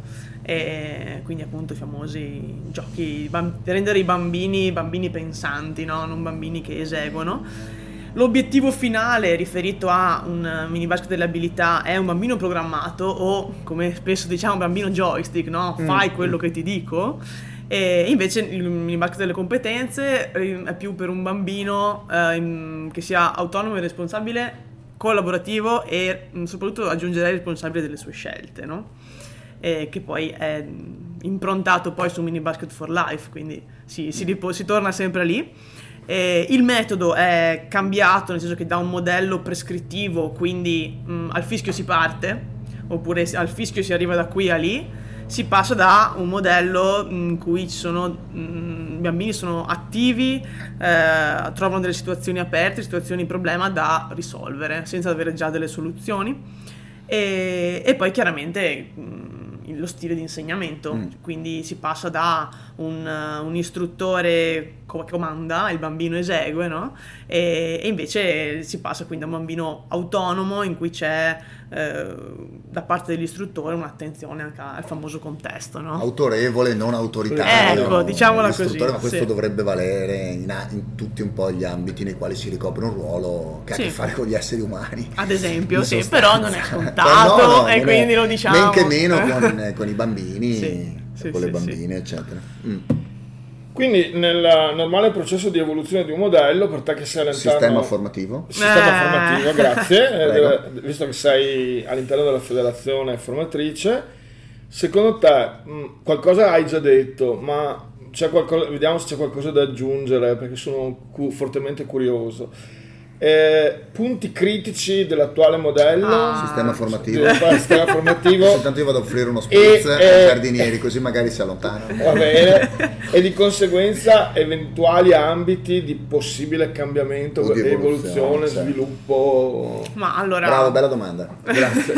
E quindi appunto i famosi giochi bam- per rendere i bambini bambini pensanti, no? Non bambini che eseguono. L'obiettivo finale riferito a un mini basket delle abilità è un bambino programmato o, come spesso diciamo, un bambino joystick, no? Fai quello che ti dico. E invece il mini basket delle competenze eh, è più per un bambino eh, in- che sia autonomo e responsabile, collaborativo e mh, soprattutto aggiungerei responsabile delle sue scelte, no? E che poi è improntato poi su Mini Basket for Life, quindi si, si, ripo- si torna sempre lì. E il metodo è cambiato, nel senso che da un modello prescrittivo, quindi mh, al fischio si parte, oppure al fischio si arriva da qui a lì, si passa da un modello in cui ci sono, mh, i bambini sono attivi, eh, trovano delle situazioni aperte, situazioni problema da risolvere, senza avere già delle soluzioni. E, e poi chiaramente mh, lo stile di insegnamento, Mm. quindi si passa da un, uh, un istruttore co- comanda, il bambino esegue, no? E, e invece si passa quindi da un bambino autonomo in cui c'è eh, da parte dell'istruttore un'attenzione anche al famoso contesto, no? Autorevole, non autoritario. Ecco, diciamola l'istruttore, così, Ma questo sì. dovrebbe valere in, a- in tutti un po' gli ambiti nei quali si ricopre un ruolo che Sì. ha a che fare con gli esseri umani. Ad esempio, In sì, sostanza. però non è Però scontato no, no, e non quindi è- lo diciamo. Men che meno con, con i bambini. Sì. sì, con sì, le bambine, sì. eccetera. Mm. Quindi nel normale processo di evoluzione di un modello, per te che sei all'interno... Sistema formativo. Sistema Eh. formativo, grazie, Prego. eh, visto che sei all'interno della federazione formatrice, secondo te mh, qualcosa hai già detto, ma c'è qualcosa, vediamo se c'è qualcosa da aggiungere, perché sono cu- fortemente curioso. Eh, punti critici dell'attuale modello, Ah. Sistema formativo. del sistema formativo, Intanto io vado a offrire uno spritz E, ai eh, giardinieri, così magari si allontanano. va bene, e di conseguenza eventuali ambiti di possibile cambiamento, O di evoluzione, evoluzione, sì. sviluppo. Ma allora... Bravo, bella domanda. Grazie.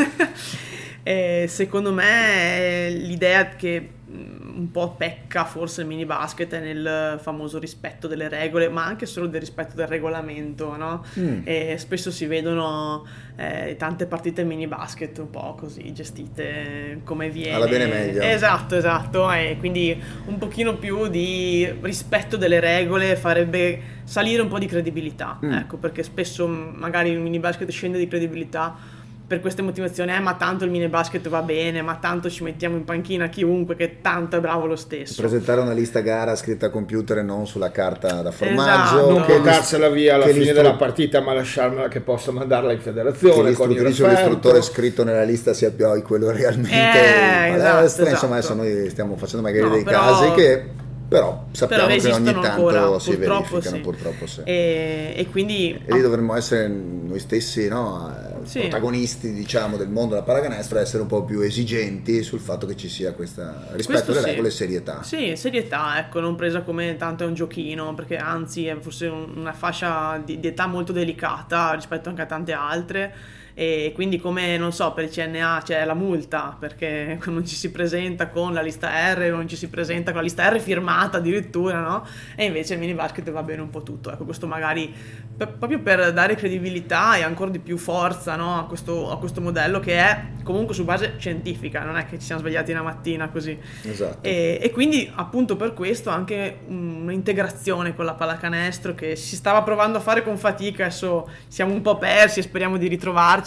Eh, secondo me eh, l'idea che mh, un po' pecca forse il mini basket è nel famoso rispetto delle regole, ma anche solo del rispetto del regolamento, no? Mm. E spesso si vedono eh, tante partite mini basket un po' così gestite come viene. Alla bene meglio. Esatto, esatto, e quindi un pochino più di rispetto delle regole farebbe salire un po' di credibilità, Mm. ecco, perché spesso magari il mini basket scende di credibilità per queste motivazioni, eh, ma tanto il mini basket va bene, ma tanto ci mettiamo in panchina chiunque, che tanto è bravo lo stesso. Presentare una lista gara scritta a computer e non sulla carta da formaggio. Esatto. Non che portarsela via alla che fine l'istru- della partita, ma lasciarmela che possa mandarla in che federazione con il l'istruttrice o referto. l'istruttore scritto nella lista sia poi quello realmente Eh, in palestra. esatto, Insomma, esatto. adesso noi stiamo facendo magari No, dei però- casi che però sappiamo Però che ogni esistono tanto ancora, si purtroppo verificano, sì. purtroppo sì. E, e quindi E lì dovremmo essere noi stessi, no, eh, Sì. protagonisti, diciamo, del mondo della pallacanestro, essere un po' più esigenti sul fatto che ci sia questa rispetto Questo alle sì. regole e serietà. Sì, serietà, ecco, non presa come tanto è un giochino, perché anzi è forse un- una fascia di, di età molto delicata rispetto anche a tante altre, e quindi come, non so, per il C N A c'è la multa perché non ci si presenta con la lista R, non ci si presenta con la lista R firmata addirittura, no? E invece il mini basket va bene un po' tutto, ecco, questo magari per- proprio per dare credibilità e ancora di più forza, no, a questo, a questo modello che è comunque su base scientifica, non è che ci siamo svegliati una mattina così. Esatto. E, e quindi appunto per questo anche un'integrazione con la pallacanestro che si stava provando a fare con fatica, adesso siamo un po' persi e speriamo di ritrovarci,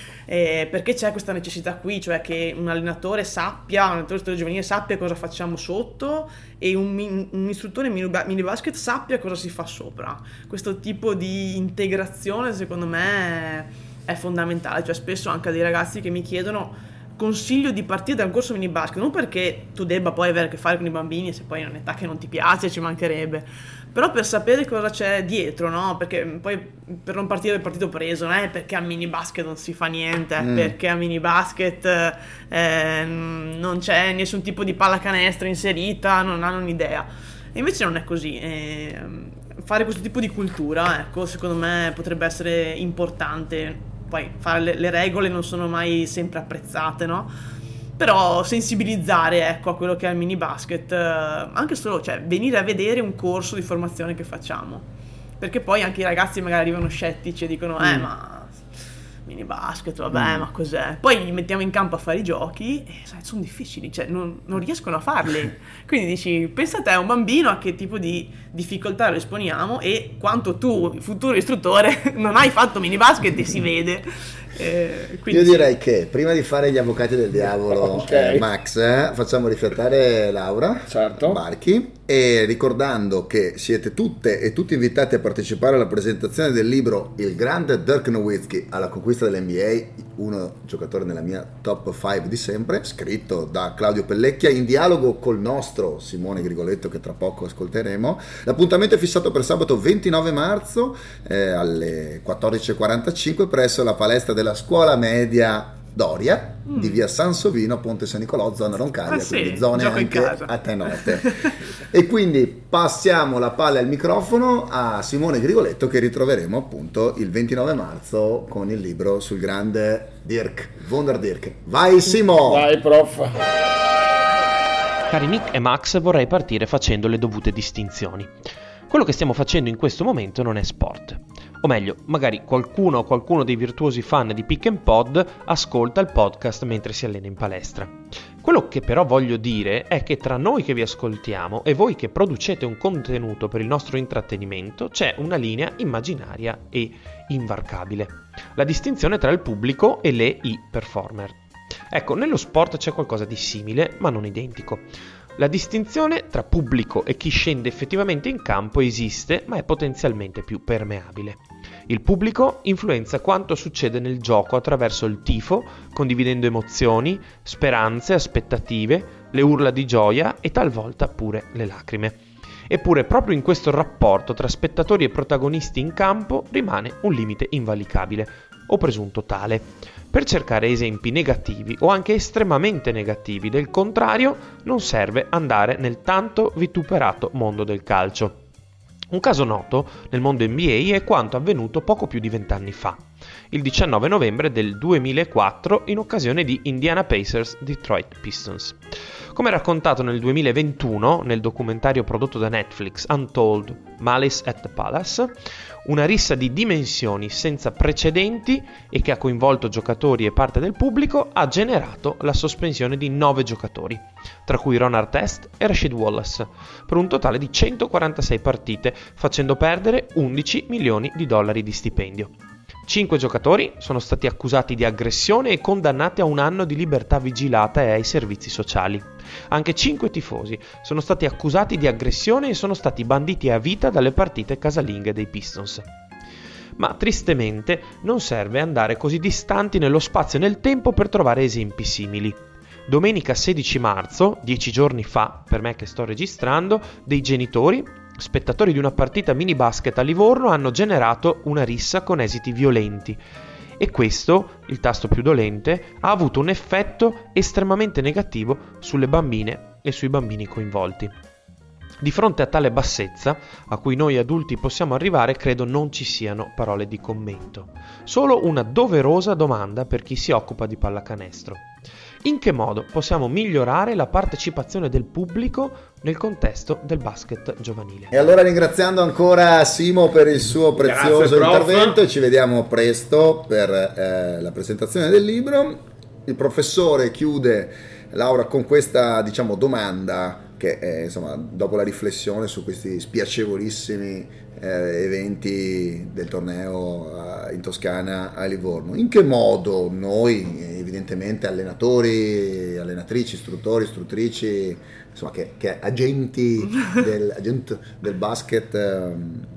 eh, perché c'è questa necessità qui, cioè che un allenatore sappia, un allenatore di giovanile sappia cosa facciamo sotto e un, min- un istruttore mini, ba- mini basket sappia cosa si fa sopra. Questo tipo di integrazione secondo me è fondamentale, cioè spesso anche a dei ragazzi che mi chiedono consiglio di partire da un corso mini basket, non perché tu debba poi avere a che fare con i bambini se poi è un'età che non ti piace, ci mancherebbe, però per sapere cosa c'è dietro, no? Perché poi per non partire del partito preso, non è perché a mini basket non si fa niente, è Mm. perché a mini basket eh, non c'è nessun tipo di pallacanestro inserita, non hanno un'idea. E invece non è così. E fare questo tipo di cultura, ecco, secondo me potrebbe essere importante. Poi fare le, le regole non sono mai sempre apprezzate, no? Però sensibilizzare, ecco, a quello che è il mini basket, eh, anche solo, cioè, venire a vedere un corso di formazione che facciamo. Perché poi anche i ragazzi magari arrivano scettici e dicono, eh, Mm. ma mini basket, vabbè, Mm. ma cos'è? Poi li mettiamo in campo a fare i giochi e sai, sono difficili, cioè non, non riescono a farli. Quindi dici, pensa te, un bambino a che tipo di difficoltà lo esponiamo e quanto tu, futuro istruttore, non hai fatto mini basket e si vede. Eh, quindi Io sì. direi che prima di fare gli avvocati del diavolo, Ok. eh, Max, eh, facciamo riflettare Laura Certo. Barchi, e ricordando che siete tutte e tutti invitati a partecipare alla presentazione del libro Il grande Dirk Nowitzki alla conquista dell'N B A, uno giocatore nella mia top cinque di sempre, scritto da Claudio Pellecchia in dialogo col nostro Simone Grigoletto, che tra poco ascolteremo. L'appuntamento è fissato per sabato ventinove marzo eh, alle quattordici e quarantacinque presso la palestra della scuola media Doria Mm. di via Sansovino, Ponte San Nicolò, zona Roncaria, Ah, sì, quindi zone gioco in anche casa. a te note. E quindi passiamo la palla e il microfono a Simone Grigoletto, che ritroveremo appunto il ventinove marzo con il libro sul grande Dirk, Wunder Dirk. Vai Simo! Vai, prof. Cari Nick e Max, vorrei partire facendo le dovute distinzioni. Quello che stiamo facendo in questo momento non è sport. O meglio, magari qualcuno o qualcuno dei virtuosi fan di Pick and Pod ascolta il podcast mentre si allena in palestra. Quello che però voglio dire è che tra noi che vi ascoltiamo e voi che producete un contenuto per il nostro intrattenimento c'è una linea immaginaria e invarcabile. La distinzione tra il pubblico e le i-performer. Ecco, nello sport c'è qualcosa di simile, ma non identico. La distinzione tra pubblico e chi scende effettivamente in campo esiste, ma è potenzialmente più permeabile. Il pubblico influenza quanto succede nel gioco attraverso il tifo, condividendo emozioni, speranze, aspettative, le urla di gioia e talvolta pure le lacrime. Eppure proprio in questo rapporto tra spettatori e protagonisti in campo rimane un limite invalicabile, o presunto tale. Per cercare esempi negativi o anche estremamente negativi del contrario, non serve andare nel tanto vituperato mondo del calcio. Un caso noto nel mondo N B A è quanto avvenuto poco più di vent'anni fa, il diciannove novembre del duemilaquattro, in occasione di Indiana Pacers Detroit Pistons. Come raccontato nel duemilaventuno nel documentario prodotto da Netflix Untold Malice at the Palace, una rissa di dimensioni senza precedenti e che ha coinvolto giocatori e parte del pubblico ha generato la sospensione di nove giocatori, tra cui Ron Artest e Rasheed Wallace, per un totale di centoquarantasei partite, facendo perdere undici milioni di dollari di stipendio. Cinque giocatori sono stati accusati di aggressione e condannati a un anno di libertà vigilata e ai servizi sociali. Anche cinque tifosi sono stati accusati di aggressione e sono stati banditi a vita dalle partite casalinghe dei Pistons. Ma tristemente non serve andare così distanti nello spazio e nel tempo per trovare esempi simili. Domenica sedici marzo, dieci giorni fa, per me che sto registrando, dei genitori, spettatori di una partita mini basket a Livorno, hanno generato una rissa con esiti violenti. E questo, il tasto più dolente, ha avuto un effetto estremamente negativo sulle bambine e sui bambini coinvolti. Di fronte a tale bassezza, a cui noi adulti possiamo arrivare, credo non ci siano parole di commento. Solo una doverosa domanda per chi si occupa di pallacanestro. In che modo possiamo migliorare la partecipazione del pubblico nel contesto del basket giovanile? E allora, ringraziando ancora Simo per il suo prezioso Grazie, intervento, ci vediamo presto per eh, la presentazione del libro. Il professore chiude, Laura, con questa, diciamo, domanda che è, insomma, dopo la riflessione su questi spiacevolissimi eh, eventi del torneo eh, in Toscana a Livorno. In che modo noi, evidentemente allenatori, allenatrici, istruttori, istruttrici, insomma, che, che agenti del, agent del basket eh,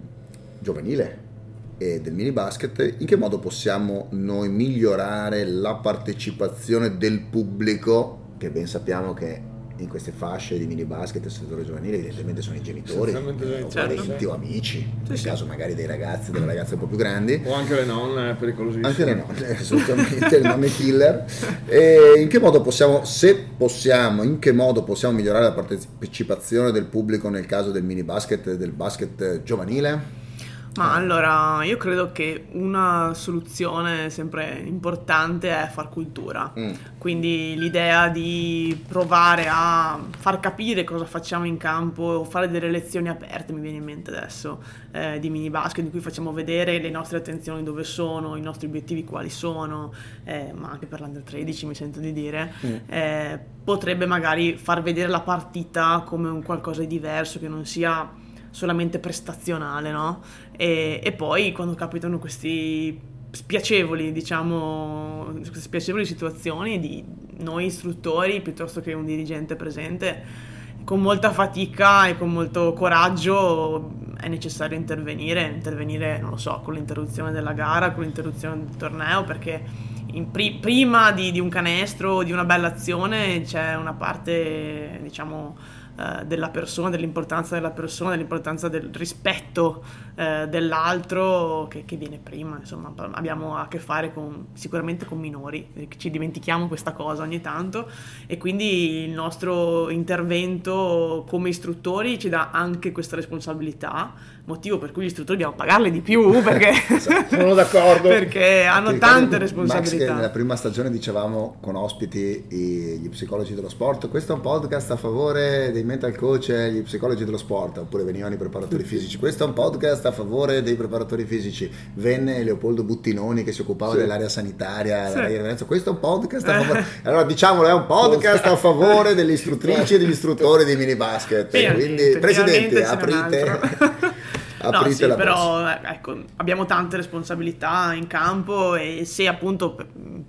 giovanile e del mini basket, in che modo possiamo noi migliorare la partecipazione del pubblico, che ben sappiamo che in queste fasce di mini basket e settore giovanile evidentemente sono i genitori o parenti o amici, sì, nel sì. caso magari dei ragazzi, delle ragazze un po' più grandi, o anche le nonne, pericolosissime, anche le nonne, assolutamente, le nonne killer. E in che modo possiamo, se possiamo, in che modo possiamo migliorare la partecipazione del pubblico nel caso del mini basket e del basket giovanile? Ma allora, io credo che una soluzione sempre importante è far cultura, mm. quindi l'idea di provare a far capire cosa facciamo in campo o fare delle lezioni aperte, mi viene in mente adesso, eh, di mini basket, in cui facciamo vedere le nostre attenzioni dove sono, i nostri obiettivi quali sono, eh, ma anche per l'Under tredici mi sento di dire, mm. eh, potrebbe magari far vedere la partita come un qualcosa di diverso, che non sia solamente prestazionale, no? E, e poi quando capitano questi spiacevoli, diciamo, queste spiacevoli situazioni di noi istruttori piuttosto che un dirigente presente, con molta fatica e con molto coraggio è necessario intervenire, intervenire, non lo so, con l'interruzione della gara, con l'interruzione del torneo, perché in pri- prima di, di un canestro, di una bella azione, c'è una parte, diciamo, Uh, della persona, dell'importanza della persona, dell'importanza del rispetto uh, dell'altro che, che viene prima. Insomma, abbiamo a che fare con, sicuramente con minori, ci dimentichiamo questa cosa ogni tanto, e quindi il nostro intervento come istruttori ci dà anche questa responsabilità, motivo per cui gli istruttori dobbiamo pagarli di più, perché sono d'accordo, perché hanno tante responsabilità. Max, che nella prima stagione dicevamo con ospiti gli psicologi dello sport, questo è un podcast a favore dei mental coach e gli psicologi dello sport, oppure venivano i preparatori fisici, questo è un podcast a favore dei preparatori fisici, venne Leopoldo Buttinoni che si occupava sì. dell'area sanitaria, sì. dell'area, questo è un podcast a favore, allora diciamolo, è un podcast a favore delle istruttrici e degli istruttori di mini basket, Beh, quindi presidente aprite No, sì, però ecco, abbiamo tante responsabilità in campo, e se appunto per,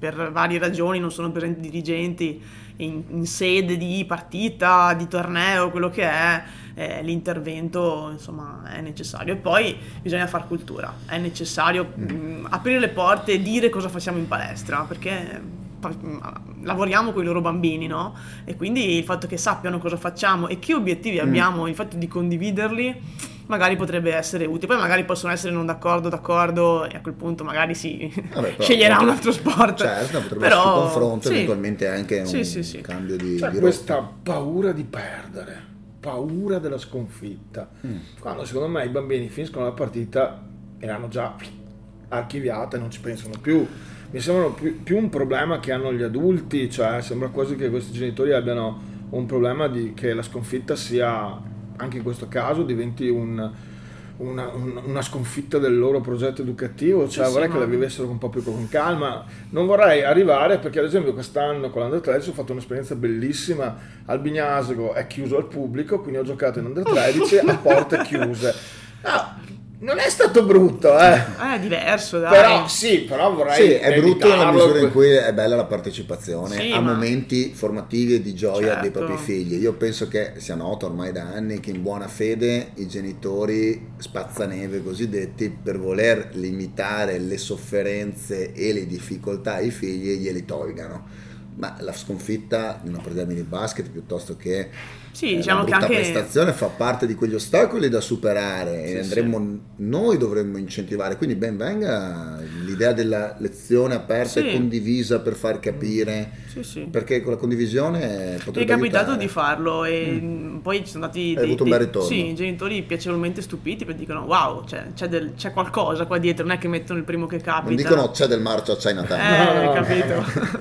per varie ragioni non sono presenti dirigenti in, in sede di partita, di torneo, quello che è, eh, l'intervento insomma è necessario. E poi bisogna far cultura, è necessario mh, aprire le porte e dire cosa facciamo in palestra, perché lavoriamo con i loro bambini, no? E quindi il fatto che sappiano cosa facciamo e che obiettivi mm. abbiamo, il fatto di condividerli magari potrebbe essere utile. Poi magari possono essere non d'accordo, d'accordo, e a quel punto magari si Vabbè, però, sceglierà un altro sport. Certo, potrebbe però, essere un confronto, sì. eventualmente anche un sì, sì, sì. cambio di, cioè, di questa rotta. Paura di perdere, paura della sconfitta. Mm. Quando secondo me i bambini finiscono la partita e l'hanno già archiviata e non ci pensano più. Mi sembra più, più un problema che hanno gli adulti, cioè sembra quasi che questi genitori abbiano un problema di che la sconfitta sia, anche in questo caso, diventi un, una, un, una sconfitta del loro progetto educativo, cioè sì, vorrei sì, che ma... la vivessero un po' più con calma. Non vorrei arrivare, perché ad esempio quest'anno con l'Under tredici ho fatto un'esperienza bellissima, al Bignasego è chiuso al pubblico, quindi ho giocato in Under tredici a porte chiuse. Ah, non è stato brutto, eh. È diverso, dai. Però sì, però vorrei Sì, è brutto nella misura in cui è bella la partecipazione sì, a ma... momenti formativi e di gioia certo. dei propri figli. Io penso che sia noto ormai da anni che in buona fede i genitori spazzaneve cosiddetti, per voler limitare le sofferenze e le difficoltà ai figli, glieli tolgano. Ma la sconfitta di una partita di basket, piuttosto che sì, eh, diciamo la brutta che anche... prestazione, fa parte di quegli ostacoli da superare, sì, e andremmo sì. noi dovremmo incentivare, quindi ben venga l'idea della lezione aperta sì. e condivisa per far capire, sì, sì. perché con la condivisione potrebbe è capitato aiutare. Di farlo e mm. poi ci sono stati dei, avuto un bel ritorno. Sì, i genitori piacevolmente stupiti, perché dicono wow, c'è, c'è, del, c'è qualcosa qua dietro, non è che mettono il primo che capita, non dicono c'è del marcio a Chinatown, eh, no, no, capito.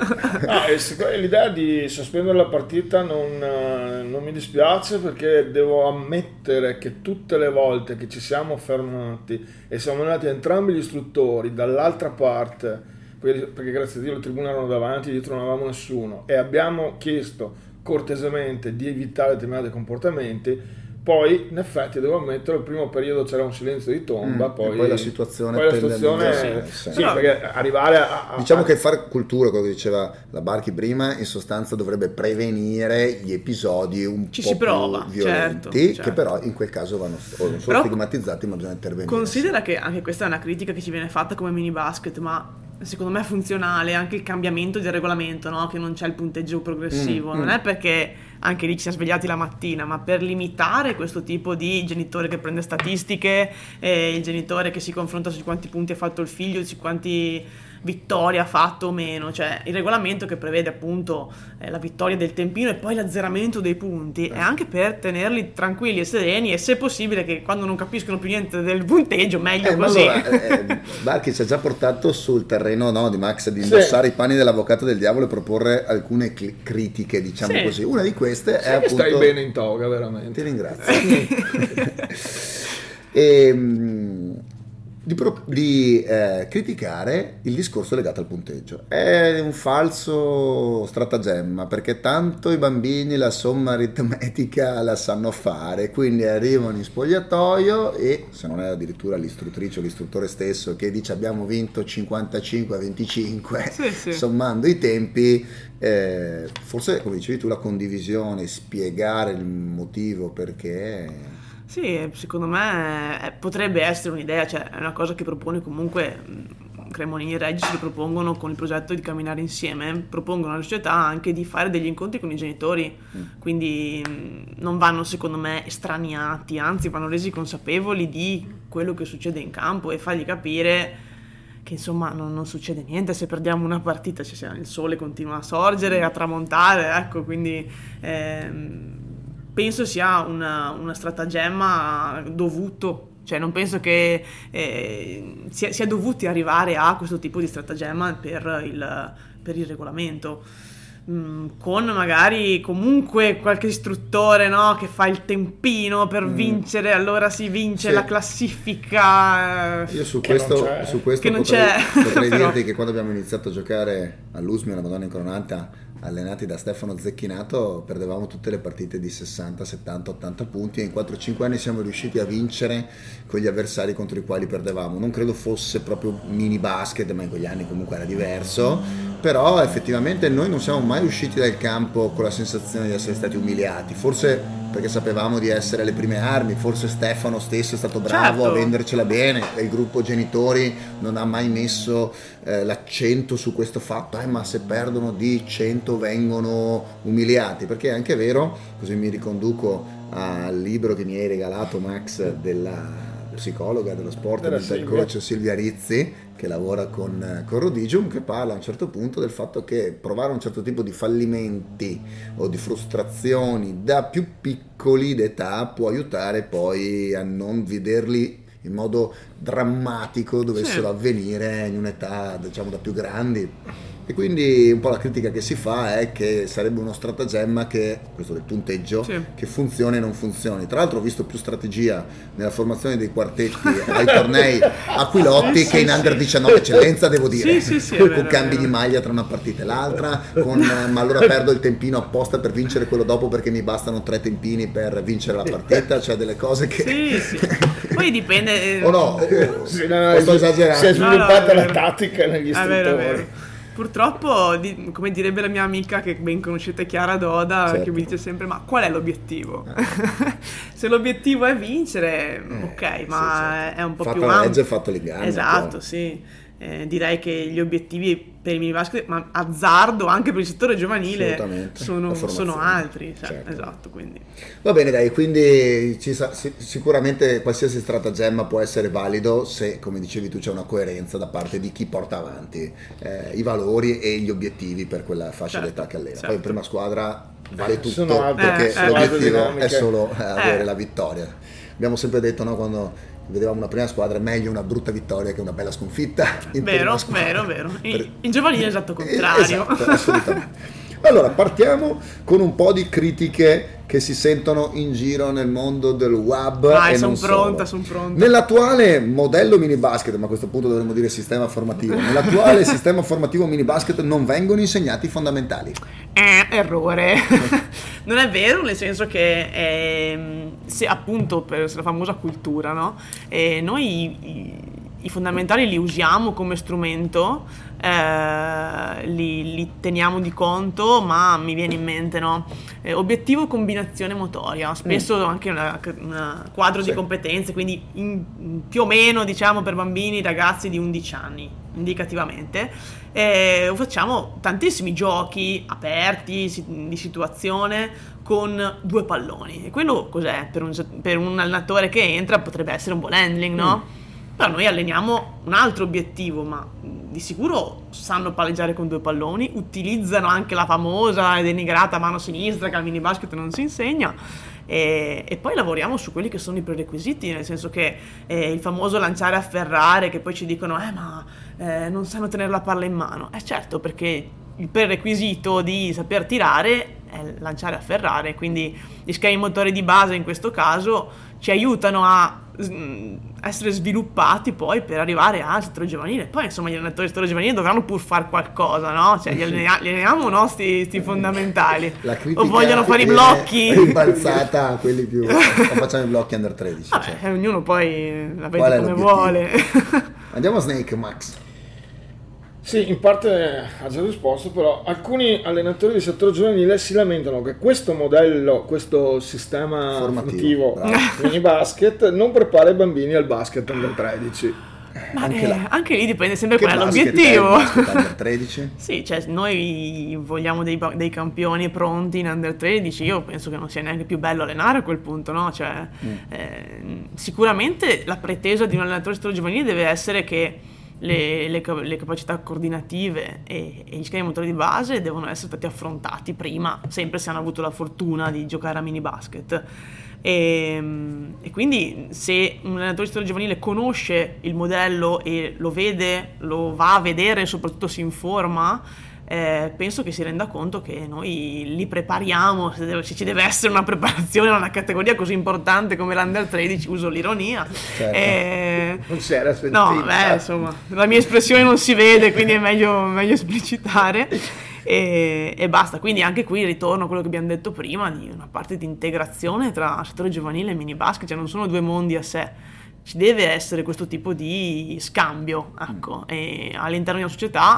No, e l'idea di sospendere la partita non, non mi dispiace, perché devo ammettere che tutte le volte che ci siamo fermati e siamo andati entrambi gli istruttori dall'altra parte, perché, perché grazie a Dio le tribune erano davanti, dietro non avevamo nessuno, e abbiamo chiesto cortesemente di evitare determinati comportamenti, poi in effetti devo ammettere il primo periodo c'era un silenzio di tomba, mm, poi, poi la situazione, poi la situazione sì, sì, no, perché arrivare a, a diciamo a... che fare cultura, quello che diceva la Barchi prima, in sostanza dovrebbe prevenire gli episodi un Ci po' si prova, più violenti, certo, certo. che però in quel caso vanno o non sono però stigmatizzati, ma bisogna intervenire. Considera che anche questa è una critica che ci viene fatta come mini basket, ma secondo me è funzionale anche il cambiamento del regolamento, no? Che non c'è il punteggio progressivo, mm, non mm. è perché anche lì ci siamo svegliati la mattina, ma per limitare questo tipo di genitore che prende statistiche, eh, il genitore che si confronta su quanti punti ha fatto il figlio, su quanti vittorie ha fatto o meno, cioè il regolamento che prevede appunto eh, la vittoria del tempino e poi l'azzeramento dei punti è anche per tenerli tranquilli e sereni, e se possibile che quando non capiscono più niente del punteggio meglio eh, così. Allora, eh, Barchi ci ha già portato sul terreno, no, di Max, di indossare sì. i panni dell'avvocato del diavolo e proporre alcune cl- critiche, diciamo sì. così. Una di queste sì, è appunto... Stai bene in toga, veramente. Ti ringrazio. e, di, pro- di eh, criticare il discorso legato al punteggio. È un falso stratagemma, perché tanto i bambini la somma aritmetica la sanno fare, quindi arrivano in spogliatoio e se non è addirittura l'istruttrice o l'istruttore stesso che dice abbiamo vinto cinquantacinque a venticinque sì, sì. sommando i tempi, eh, forse come dicevi tu la condivisione, spiegare il motivo perché... Sì, secondo me eh, potrebbe essere un'idea, cioè è una cosa che propone comunque Cremonini e Regis, che propongono con il progetto di camminare insieme, propongono alla società anche di fare degli incontri con i genitori, mm. quindi mh, non vanno secondo me estraniati, anzi vanno resi consapevoli di quello che succede in campo e fargli capire che insomma non, non succede niente se perdiamo una partita, cioè, il sole continua a sorgere, a tramontare, ecco, quindi... Ehm, penso sia una, una stratagemma dovuto, cioè non penso che eh, sia, sia dovuti arrivare a questo tipo di stratagemma per il, per il regolamento, mm, con magari comunque qualche istruttore, no, che fa il tempino per mm. vincere, allora si vince sì. la classifica. Io su questo, su questo che potrei, non c'è. potrei dirti che quando abbiamo iniziato a giocare all'U S M I, alla Madonna Incoronata, allenati da Stefano Zecchinato, perdevamo tutte le partite di sessanta, settanta, ottanta punti e in quattro cinque anni siamo riusciti a vincere con gli avversari contro i quali perdevamo. Non credo fosse proprio mini basket, ma in quegli anni comunque era diverso, però effettivamente noi non siamo mai usciti dal campo con la sensazione di essere stati umiliati, forse perché sapevamo di essere le prime armi, forse Stefano stesso è stato bravo certo. a vendercela bene, e il gruppo genitori non ha mai messo eh, l'accento su questo fatto, eh, ma se perdono di cento vengono umiliati, perché è anche vero, così mi riconduco al libro che mi hai regalato, Max, della psicologa dello sport, del Silvia. coach Silvia Rizzi, che lavora con, con Rodigium, che parla a un certo punto del fatto che provare un certo tipo di fallimenti o di frustrazioni da più piccoli d'età può aiutare poi a non vederli in modo drammatico dovessero Sì. avvenire in un'età, diciamo, da più grandi. E quindi un po' la critica che si fa è che sarebbe uno stratagemma, che questo del punteggio, Sì. che funzioni e non funzioni. Tra l'altro ho visto più strategia nella formazione dei quartetti ai tornei Aquilotti Sì, che in sì, under sì. diciannove eccellenza, devo dire, Sì, sì, sì, è con vero, è cambi vero. di maglia tra una partita e l'altra, con eh, ma allora perdo il tempino apposta per vincere quello dopo perché mi bastano tre tempini per vincere la partita, cioè delle cose che Sì, sì. Poi dipende. eh, o no, o- Sì, no, no, o sto si- esagerando. Si è No, no, sviluppata è la vero. tattica negli È vero, è vero. istruttori. Purtroppo, di- come direbbe la mia amica che ben conoscete, Chiara Doda, Certo. che mi dice sempre: ma qual è l'obiettivo? Se l'obiettivo è vincere, Eh, ok, ma sì, certo. è un po' Fatta più la ampio. legge, fatto l'inganno, Esatto, chiaro. sì. Eh, direi che gli obiettivi per il minibasket, ma azzardo anche per il settore giovanile, Assolutamente. sono, La formazione. sono altri. Cioè, Certo. Esatto, quindi. Va bene, dai, quindi ci sa- si- sicuramente qualsiasi stratagemma può essere valido se, come dicevi tu, c'è una coerenza da parte di chi porta avanti eh, i valori e gli obiettivi per quella fascia Certo, d'età che allena. certo. Poi in prima squadra vale tutto, Sono altre- perché eh, l'obiettivo altre dinamiche. è solo eh, avere Eh. la vittoria. Abbiamo sempre detto, no, quando vedevamo una prima squadra, è meglio una brutta vittoria che una bella sconfitta in Vero, prima squadra. vero, vero. In, Per- in giovanile è esatto Eh, contrario. Esatto, assolutamente. Allora, partiamo con un po' di critiche che si sentono in giro nel mondo del web. Vai, e son non pronta, solo. son pronta. Nell'attuale modello mini basket, ma a questo punto dovremmo dire sistema formativo, nell'attuale sistema formativo mini basket non vengono insegnati i fondamentali. Eh, errore. Non è vero, nel senso che ehm, se appunto per la famosa cultura, no? Eh, noi i, i fondamentali li usiamo come strumento, eh, li, li teniamo di conto, ma mi viene in mente, no? Eh, obiettivo combinazione motoria, spesso anche una, una quadro Sì. di competenze, quindi in- più o meno diciamo per bambini, ragazzi di undici anni, indicativamente. Eh, facciamo tantissimi giochi aperti si- di situazione con due palloni, e quello cos'è? Per un, per un allenatore che entra potrebbe essere un buon handling, no? Però noi alleniamo un altro obiettivo, ma di sicuro sanno palleggiare con due palloni, utilizzano anche la famosa e denigrata mano sinistra che al mini basket non si insegna, e, e poi lavoriamo su quelli che sono i prerequisiti, nel senso che eh, il famoso lanciare e afferrare, che poi ci dicono eh ma eh, non sanno tenere la palla in mano. Eh certo, perché il prerequisito di saper tirare è lanciare e afferrare, quindi gli schemi motori di base in questo caso ci aiutano a mm, essere sviluppati poi per arrivare al settore giovanile. Poi insomma gli allenatori del settore giovanile dovranno pur fare qualcosa, no? Cioè gli allena- li alleniamo, no, sti, sti fondamentali, La critica o vogliono fare i viene blocchi. rimbalzata a quelli più, o facciamo i blocchi under tredici, Vabbè, cioè. eh, ognuno poi la Qual è vede come l'obiettivo? vuole. Andiamo a Snake, Max. Sì, in parte ha già risposto, però alcuni allenatori di settore giovanile si lamentano che questo modello, questo sistema Formativo, formativo bravo. mini basket non prepara i bambini al basket under tredici. Ma Anche eh, là. anche lì dipende sempre Che qual è basket l'obiettivo. è il basket under tredici? Sì, cioè noi vogliamo dei, dei campioni pronti in under tredici, io penso che non sia neanche più bello allenare a quel punto, no? Cioè, eh, sicuramente la pretesa di un allenatore settore giovanile deve essere che le, le, cap- le capacità coordinative e, e gli schemi motori di base devono essere stati affrontati prima, sempre se hanno avuto la fortuna di giocare a mini basket. E, e quindi se un allenatore di settore giovanile conosce il modello e lo vede, lo va a vedere e soprattutto si informa, eh, penso che si renda conto che noi li prepariamo, se, deve- se ci deve essere una preparazione a una categoria così importante come l'Under tredici, uso l'ironia. Certo. Eh, Non si era sentita. no, beh, insomma, la mia espressione non si vede, quindi è meglio, meglio esplicitare. E, e basta, quindi anche qui ritorno a quello che abbiamo detto prima di una parte di integrazione tra settore giovanile e mini basket, cioè non sono due mondi a sé, ci deve essere questo tipo di scambio, ecco, e all'interno di una società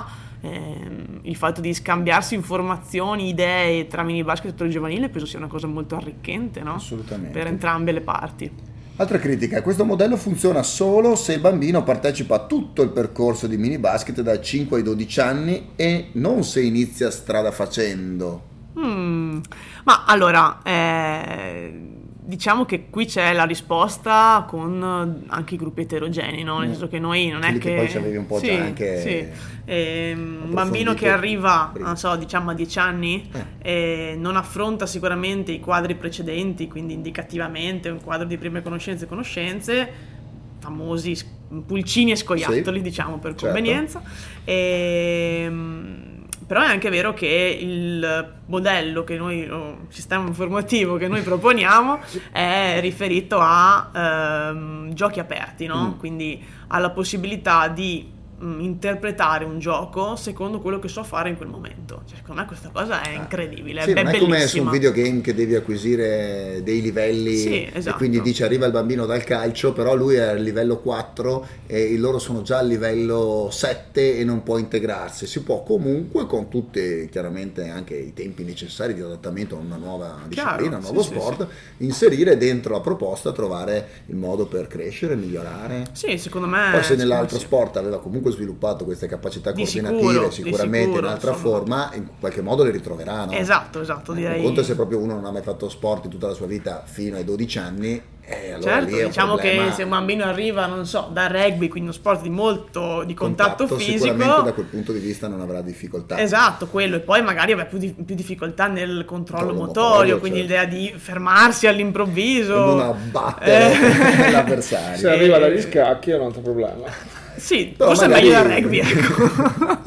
ehm, il fatto di scambiarsi informazioni, idee tra mini basket e giovanile penso sia una cosa molto arricchente, no? Assolutamente. Per entrambe le parti. Altra critica: questo modello funziona solo se il bambino partecipa a tutto il percorso di mini basket dai cinque ai dodici anni e non se inizia strada facendo. Mm, ma allora, eh, diciamo che qui c'è la risposta con anche i gruppi eterogenei, no? Nel senso che noi non Quelli è che... che poi ci avevi un po' sì, già anche sì. Ehm, un bambino che arriva, non so, diciamo a dieci anni, eh. e non affronta sicuramente i quadri precedenti, quindi indicativamente un quadro di prime conoscenze e conoscenze, famosi pulcini e scoiattoli, sì, diciamo per certo. convenienza. E, però è anche vero che il modello che noi, il sistema informativo che noi proponiamo è riferito a ehm, giochi aperti, no? Mm. Quindi alla possibilità di mh, interpretare un gioco secondo quello che so fare in quel momento. Cioè, secondo me questa cosa è incredibile, sì, è non è bellissima. come su un videogame che devi acquisire dei livelli, sì, esatto. E quindi dice arriva il bambino dal calcio, però lui è al livello quattro e loro sono già al livello sette e non può integrarsi. Si può comunque, con tutti chiaramente anche i tempi necessari di adattamento a una nuova disciplina, Chiaro, un nuovo sì, sport, sì, sì. inserire dentro la proposta, trovare il modo per crescere, migliorare. Sì, secondo me. Poi se nell'altro sì. sport aveva comunque sviluppato queste capacità Di coordinative, sicuro, sicuramente di sicuro, in altra insomma. forma, in qualche modo le ritroverà, no? Esatto, esatto, direi. Un conto se proprio uno non ha mai fatto sport in tutta la sua vita fino ai dodici anni, eh, allora certo, lì è diciamo un problema. che se un bambino arriva, non so, dal rugby, quindi uno sport di molto di contatto, contatto fisico, sicuramente da quel punto di vista non avrà difficoltà. Esatto, quello, e poi magari avrà più, di, più difficoltà nel controllo Controllo motorio, motorio, quindi certo. l'idea di fermarsi all'improvviso e non abbattere eh. l'avversario. Se arriva dagli scacchi è un altro problema. Sì, Però forse magari... è meglio da rugby, ecco.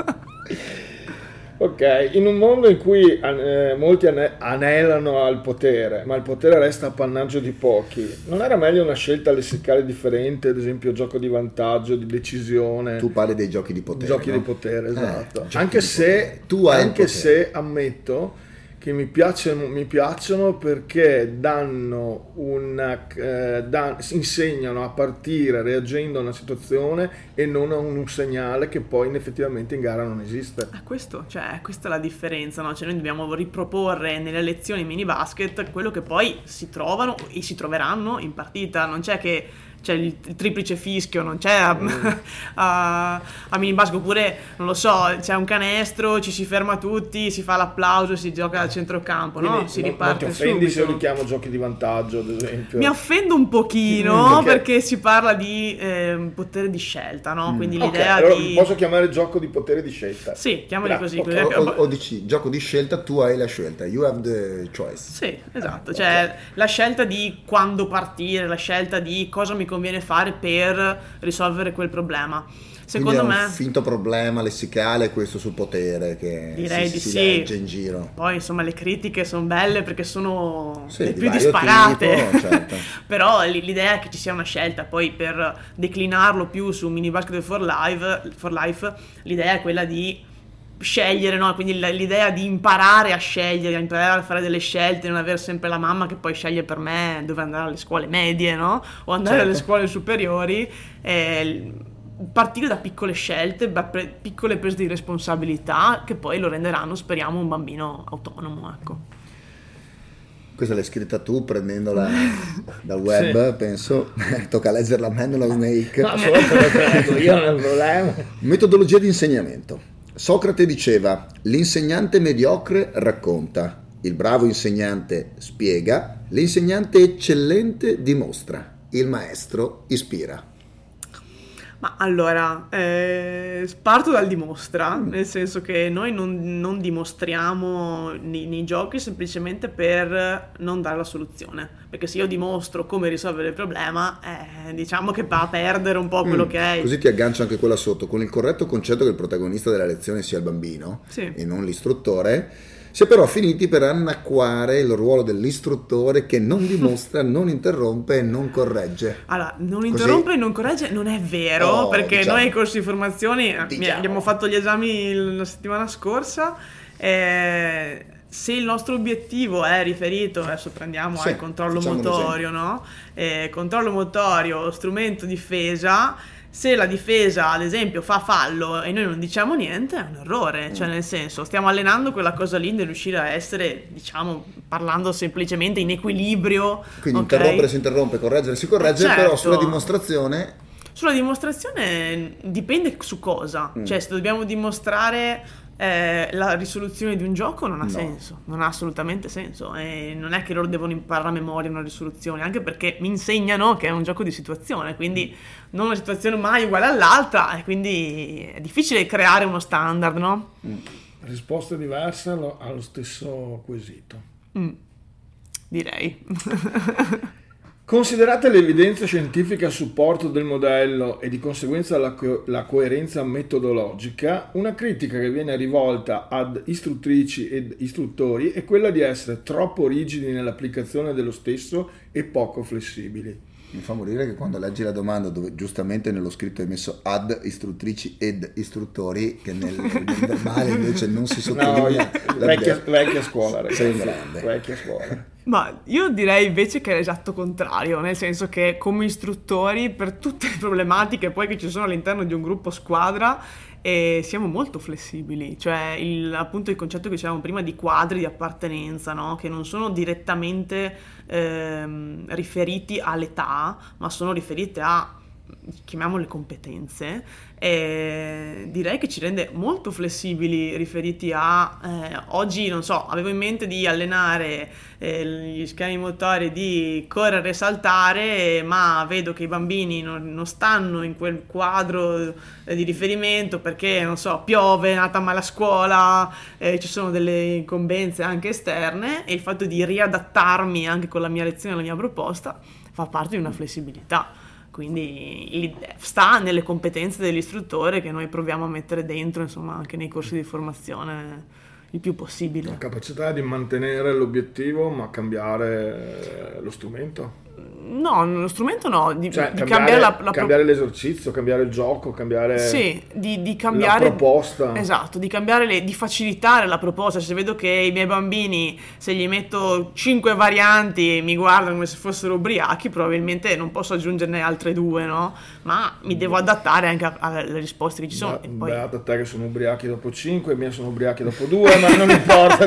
Ok, in un mondo in cui eh, molti ane- anelano al potere, ma il potere resta appannaggio di pochi, non era meglio una scelta lessicale differente, ad esempio gioco di vantaggio, di decisione? Tu parli dei giochi di potere, Giochi no? di potere, esatto. Eh, giochi anche di se, potere. Tu hai anche il potere. se ammetto che mi piacciono, mi piacciono perché danno una, eh, dan, insegnano a partire reagendo a una situazione e non a un segnale che poi effettivamente in gara non esiste. Ah, questo, cioè, questa è la differenza, no? Cioè noi dobbiamo riproporre nelle lezioni mini basket quello che poi si trovano e si troveranno in partita, non c'è che c'è il, il triplice fischio, non c'è a, mm. a, a mini basket, oppure non lo so, c'è un canestro, ci si ferma tutti, si fa l'applauso e si gioca al centrocampo, no? Quindi Si non, riparte non ti offendi subito. se io li chiamo giochi di vantaggio, ad esempio? Mi offendo un pochino mm, perché... perché si parla di eh, potere di scelta, no? Mm. Quindi Okay, l'idea allora di... posso chiamare gioco di potere di scelta? Sì, chiamali Bra- così. okay. così. O, o, o dici gioco di scelta, tu hai la scelta, you have the choice. Sì, esatto, cioè la scelta di quando partire, la scelta di cosa mi conviene fare per risolvere quel problema. Secondo Quindi è me un finto problema lessicale questo sul potere che direi si, di si sì. legge in giro. Poi insomma le critiche sono belle perché sono Sì, le di più vario disparate, tipo, certo. però l'idea è che ci sia una scelta. Poi per declinarlo più su Mini Basket for Life, for Life l'idea è quella di scegliere, no? Quindi l'idea di imparare a scegliere, a imparare a fare delle scelte, non avere sempre la mamma che poi sceglie per me dove andare alle scuole medie, no? O andare certo. alle scuole superiori, eh, partire da piccole scelte, da pre- piccole prese di responsabilità che poi lo renderanno, speriamo, un bambino autonomo, ecco. Questa l'hai scritta tu prendendola dal web, Sì. penso. Tocca leggerla a me, non la Snake. No, solo te lo prego, io non ho problema. Metodologia di insegnamento. Socrate diceva: l'insegnante mediocre racconta, il bravo insegnante spiega, l'insegnante eccellente dimostra, il maestro ispira. Ma allora, eh, parto dal dimostra, nel senso che noi non, non dimostriamo nei, nei giochi semplicemente per non dare la soluzione, perché se io dimostro come risolvere il problema, eh, diciamo che va a perdere un po' quello Mm, che è. Così ti aggancio anche quella sotto, con il corretto concetto che il protagonista della lezione sia il bambino, Sì. e non l'istruttore. Si è però finiti per annacquare il ruolo dell'istruttore che non dimostra, non interrompe e non corregge. Allora, non Così- interrompe e non corregge non è vero, Oh, perché diciamo. noi ai corsi di formazione eh, Diciamo. abbiamo fatto gli esami la settimana scorsa, eh, se il nostro obiettivo è riferito, adesso prendiamo Sì, al controllo facciamo un motorio, no? Eh, controllo motorio, strumento difesa, se la difesa ad esempio fa fallo e noi non diciamo niente, è un errore, cioè nel senso stiamo allenando quella cosa lì di riuscire a essere, diciamo, parlando semplicemente in equilibrio. Quindi okay? interrompere si interrompe, correggere si corregge, certo. Però sulla dimostrazione... Sulla dimostrazione dipende su cosa, mm. cioè se dobbiamo dimostrare eh, la risoluzione di un gioco non ha no. senso, non ha assolutamente senso, e non è che loro devono imparare a memoria una risoluzione, anche perché mi insegnano che è un gioco di situazione, quindi non una situazione mai uguale all'altra, e quindi è difficile creare uno standard, no? Mm. Risposte diverse allo, allo stesso quesito. Mm. Direi. Considerate l'evidenza scientifica a supporto del modello e di conseguenza la, co- la coerenza metodologica, una critica che viene rivolta ad istruttrici ed istruttori è quella di essere troppo rigidi nell'applicazione dello stesso e poco flessibili. Mi fa morire che quando leggi la domanda dove giustamente nello scritto hai messo ad istruttrici ed istruttori, che nel, nel verbale invece non si sottolinea. No, vecchia, vecchia scuola, ragazzi. Sei grande. Vecchia scuola. Ma io direi invece che è l'esatto contrario, nel senso che come istruttori, per tutte le problematiche poi che ci sono all'interno di un gruppo squadra, eh, siamo molto flessibili, cioè il, appunto il concetto che dicevamo prima di quadri di appartenenza, no? Che non sono direttamente ehm, riferiti all'età, ma sono riferiti a, chiamiamole, competenze, e direi che ci rende molto flessibili riferiti a eh, oggi, non so, avevo in mente di allenare eh, gli schemi motori di correre e saltare, ma vedo che i bambini non, non stanno in quel quadro eh, di riferimento perché, non so, piove, è nata male a scuola, eh, ci sono delle incombenze anche esterne, e il fatto di riadattarmi anche con la mia lezione, la mia proposta, fa parte di una flessibilità. Quindi sta nelle competenze dell'istruttore che noi proviamo a mettere dentro, insomma, anche nei corsi di formazione il più possibile. La capacità di mantenere l'obiettivo ma cambiare lo strumento? No, lo strumento no, di, cioè, di cambiare, cambiare, la, la cambiare pro... l'esercizio, cambiare il gioco, cambiare sì, di, di cambiare la proposta. Esatto, di cambiare le, di facilitare la proposta. Se vedo che i miei bambini, se gli metto cinque varianti, mi guardano come se fossero ubriachi, probabilmente non posso aggiungerne altre due, no? Ma mi devo adattare anche alle risposte che ci sono. Beh, e poi... Beata te che sono ubriachi dopo cinque, i miei sono ubriachi dopo due, ma non importa.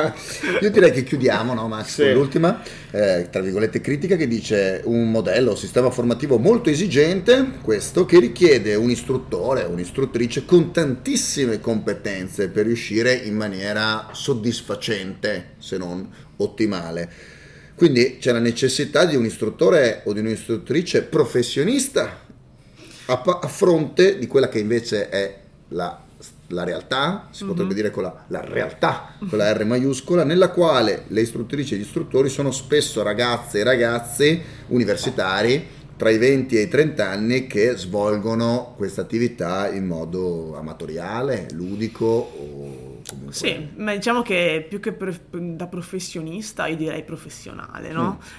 Io direi che chiudiamo, no Max? Sì. Con l'ultima, eh, tra virgolette, critica che dice: un modello, un sistema formativo molto esigente, questo, che richiede un istruttore o un'istruttrice con tantissime competenze per riuscire in maniera soddisfacente, se non ottimale. Quindi c'è la necessità di un istruttore o di un'istruttrice professionista a, a fronte di quella che invece è la la realtà, si mm-hmm. potrebbe dire con la, la realtà, con la R maiuscola, nella quale le istruttrici e gli istruttori sono spesso ragazze e ragazzi universitari tra i venti e i trenta anni che svolgono questa attività in modo amatoriale, ludico o comunque... Sì, ma diciamo che più che per, da professionista io direi professionale, no? Mm.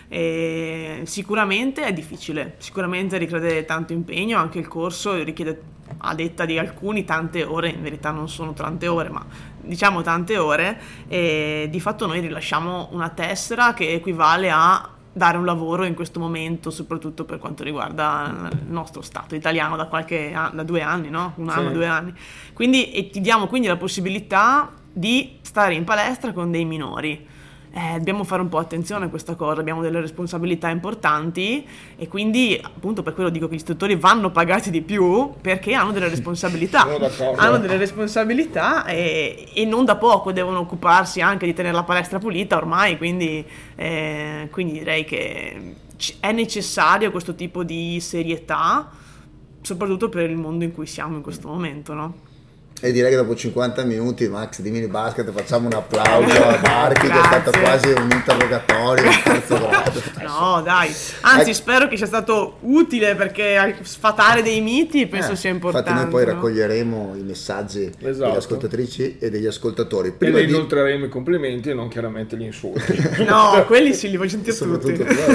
E sicuramente è difficile, sicuramente richiede tanto impegno, anche il corso richiede, a detta di alcuni, tante ore, in verità non sono tante ore, ma diciamo tante ore, e di fatto noi rilasciamo una tessera che equivale a dare un lavoro in questo momento, soprattutto per quanto riguarda il nostro stato italiano da qualche da due anni, no? Un anno, sì. due anni. Quindi e ti diamo quindi la possibilità di stare in palestra con dei minori. Eh, dobbiamo fare un po' attenzione a questa cosa, abbiamo delle responsabilità importanti e quindi appunto per quello dico che gli istruttori vanno pagati di più, perché hanno delle responsabilità hanno delle responsabilità e, e non da poco, devono occuparsi anche di tenere la palestra pulita ormai, quindi, eh, quindi direi che è necessario questo tipo di serietà, soprattutto per il mondo in cui siamo in questo momento, no? E direi che dopo cinquanta minuti, Max, di mini basket, facciamo un applauso a Marchi, che è stato quasi un interrogatorio in terzo grado. No, dai, anzi spero che sia stato utile, perché sfatare dei miti penso eh, sia importante. Infatti noi poi no? raccoglieremo i messaggi esatto. delle ascoltatrici e degli ascoltatori. Prima e di... inoltreremo i complimenti e non chiaramente gli insulti. No, quelli sì, li voglio sentire tutti.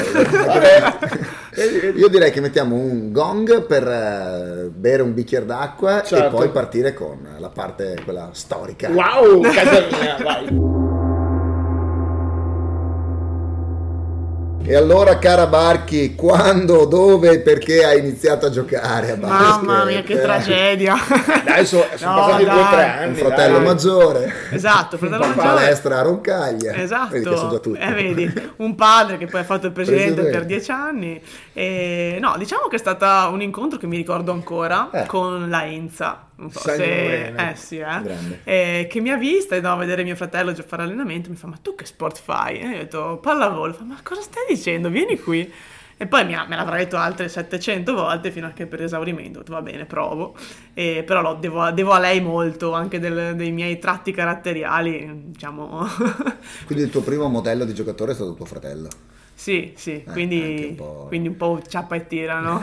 Io direi che mettiamo un gong per uh, bere un bicchiere d'acqua, certo. E poi partire con la parte quella storica. Wow, casa mia, vai. E allora, cara Barchi, quando, dove e perché hai iniziato a giocare a basket? Mamma mia, che tragedia. Adesso sono No, passati dai. due o tre anni. Un fratello dai. maggiore. Esatto, fratello Un maggiore. palestra a Roncaglia. Esatto, Vedi che sono già tutti. eh, vedi, un padre che poi ha fatto il presidente, Presidente. per dieci anni. E, no, diciamo che è stato un incontro che mi ricordo ancora Eh. con la Enza. Non so Sai se bene. eh sì, eh. Grande. Eh, che mi ha vista e andavo a vedere mio fratello già fare allenamento. Mi fa: ma tu che sport fai? E io ho detto: pallavolo. Fa: ma cosa stai dicendo? Vieni qui. E poi mi ha- me l'avrà detto altre settecento volte fino a che per esaurimento ho detto va bene, provo. E, però lo devo, devo a lei molto, anche del- dei miei tratti caratteriali, diciamo. Quindi il tuo primo modello di giocatore è stato tuo fratello. Sì, sì, anche quindi, un po'. quindi un po' ciappa e tira, no?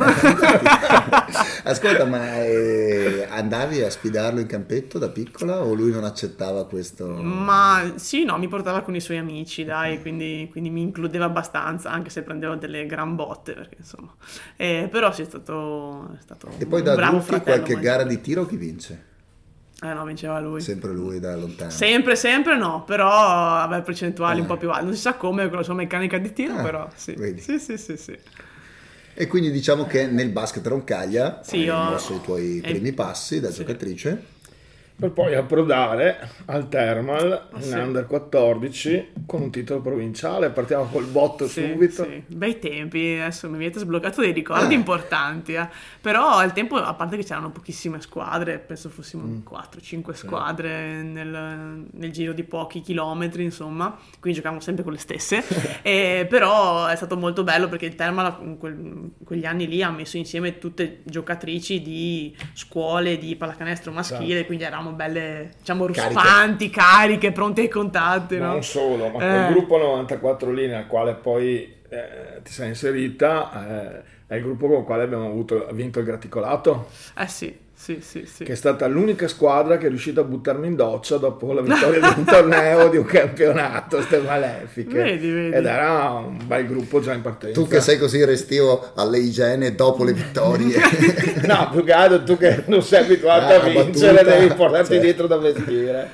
Ascolta, ma eh, andavi a sfidarlo in campetto da piccola o lui non accettava questo? Ma sì, no, mi portava con i suoi amici, dai, quindi, quindi mi includeva abbastanza, anche se prendevo delle gran botte, perché insomma. Eh, però sì, è stato, è stato E poi un da bravo adulti fratello qualche maggiore. gara di tiro chi vince? Eh no, vinceva lui. Sempre lui da lontano. Sempre, sempre no, però aveva percentuali Eh. un po' più alte. Non si sa come con la sua meccanica di tiro, Ah, però sì. vedi. Sì, sì, sì, sì. E quindi diciamo che nel basket Roncaglia Sì, hai io- mosso i tuoi eh, primi passi da sì. giocatrice. Per poi approdare al Thermal in sì. under quattordici con un titolo provinciale. Partiamo col botto Sì, subito. sì. Bei tempi, adesso mi avete sbloccato dei ricordi Eh. importanti, eh. Però al tempo, a parte che c'erano pochissime squadre, penso fossimo Mm. quattro cinque squadre nel, nel giro di pochi chilometri, insomma, quindi giocavamo sempre con le stesse. E, però è stato molto bello perché il Thermal in quel- in quegli anni lì ha messo insieme tutte giocatrici di scuole di pallacanestro maschile, Certo. quindi eravamo belle, diciamo, Cariche. ruspanti, cariche, pronte ai contatti, no? Non solo, ma Eh. quel gruppo novantaquattro lì nel quale poi eh, ti sei inserita eh, è il gruppo con il quale abbiamo avuto, vinto il Graticolato, Eh sì, sì, sì, sì. che è stata l'unica squadra che è riuscita a buttarmi in doccia dopo la vittoria di un torneo, di un campionato, ste malefiche. Vedi, vedi. Ed era un bel gruppo già in partenza. Tu che sei così restivo alle igiene dopo le vittorie. No, più che altro tu che non sei abituato Ah, a vincere, battuta, devi portarti cioè. dietro da vestire.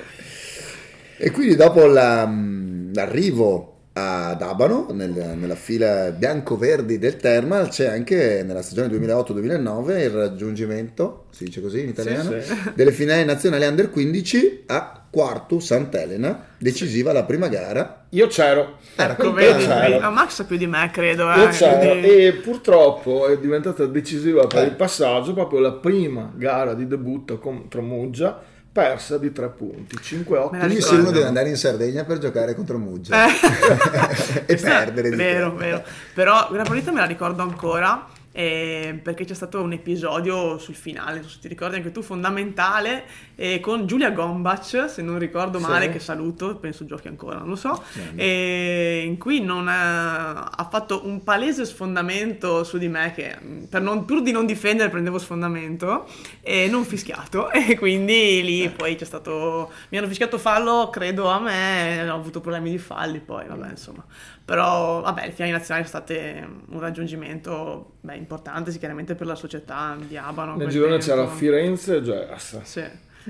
E quindi dopo la- l'arrivo ad Abano, nel- nella fila bianco-verdi del Thermal, c'è anche nella stagione duemilaotto duemilanove il raggiungimento, si dice così in italiano, sì. delle finali nazionali under quindici a Quartu Sant'Elena, decisiva la prima gara. Io c'ero. Eh, Ecco, racconta- vedi, c'ero. vedi. Ma Max sa più di me, credo. Eh, Io c'ero quindi- e purtroppo è diventata decisiva per Eh. il passaggio proprio la prima gara di debutto contro Muggia, persa di tre punti, cinque otto. Me la Quindi se ricordo. uno deve andare in Sardegna per giocare contro Muggia Eh. e Questa- perdere di vero, te. vero. Però quella partita me la ricordo ancora, eh, perché c'è stato un episodio sul finale, non so se ti ricordi anche tu, fondamentale, eh, con Giulia Gombac, se non ricordo Sì. male, che saluto, penso giochi ancora, non lo so, Grande. e in cui non, eh, ha fatto un palese sfondamento su di me, che mh, per non- pur di non difendere prendevo sfondamento, e non fischiato, e quindi lì poi c'è stato, mi hanno fischiato fallo, credo a me, ho avuto problemi di falli poi, vabbè, insomma. Però, vabbè, le finali nazionali sono state un raggiungimento, beh, importante sicuramente per la società di Abano. a Nel quel girone tempo. c'era Firenze e Gessa. Sì.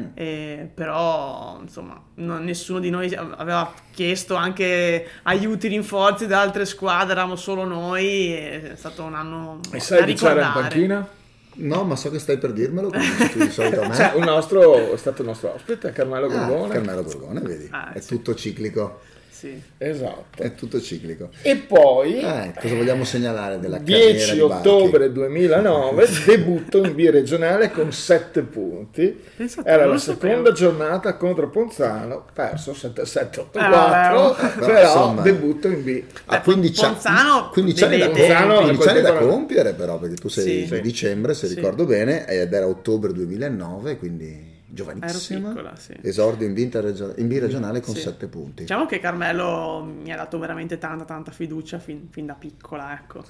Eh, però, insomma, non- nessuno di noi aveva chiesto anche aiuti, rinforzi da altre squadre, eravamo solo noi, e è stato un anno E sai da chi c'era in ricordare. panchina? No, ma so che stai per dirmelo, come dici tu di solito a me. Cioè, un nostro, è stato il nostro ospite, Carmelo Ah, Gorgone. Carmelo Gorgone, vedi? Ah, è sì. tutto ciclico. Sì. Esatto. È tutto ciclico. E poi, Eh, cosa vogliamo segnalare della carriera dieci di Barchi? ottobre duemilanove, debutto in B regionale con sette punti. Pensate, Era non la lo sapevo. seconda giornata contro Ponzano, perso sette sette otto Eh, quattro, vabbè, oh. però Insomma. debutto in B. A Beh, quindici anni, Ponzano quindici anni da, dei bei tempi. quindici anni da Ponzano- compiere però, perché tu sei Sì. di dicembre, se Sì. ricordo bene, ed era ottobre duemilanove, quindi Ero giovanissima. piccola, sì. Esordio in, vinta regio- in B regionale con Sì. sette punti. Diciamo che Carmelo mi ha dato veramente tanta tanta fiducia fin, fin da piccola, ecco.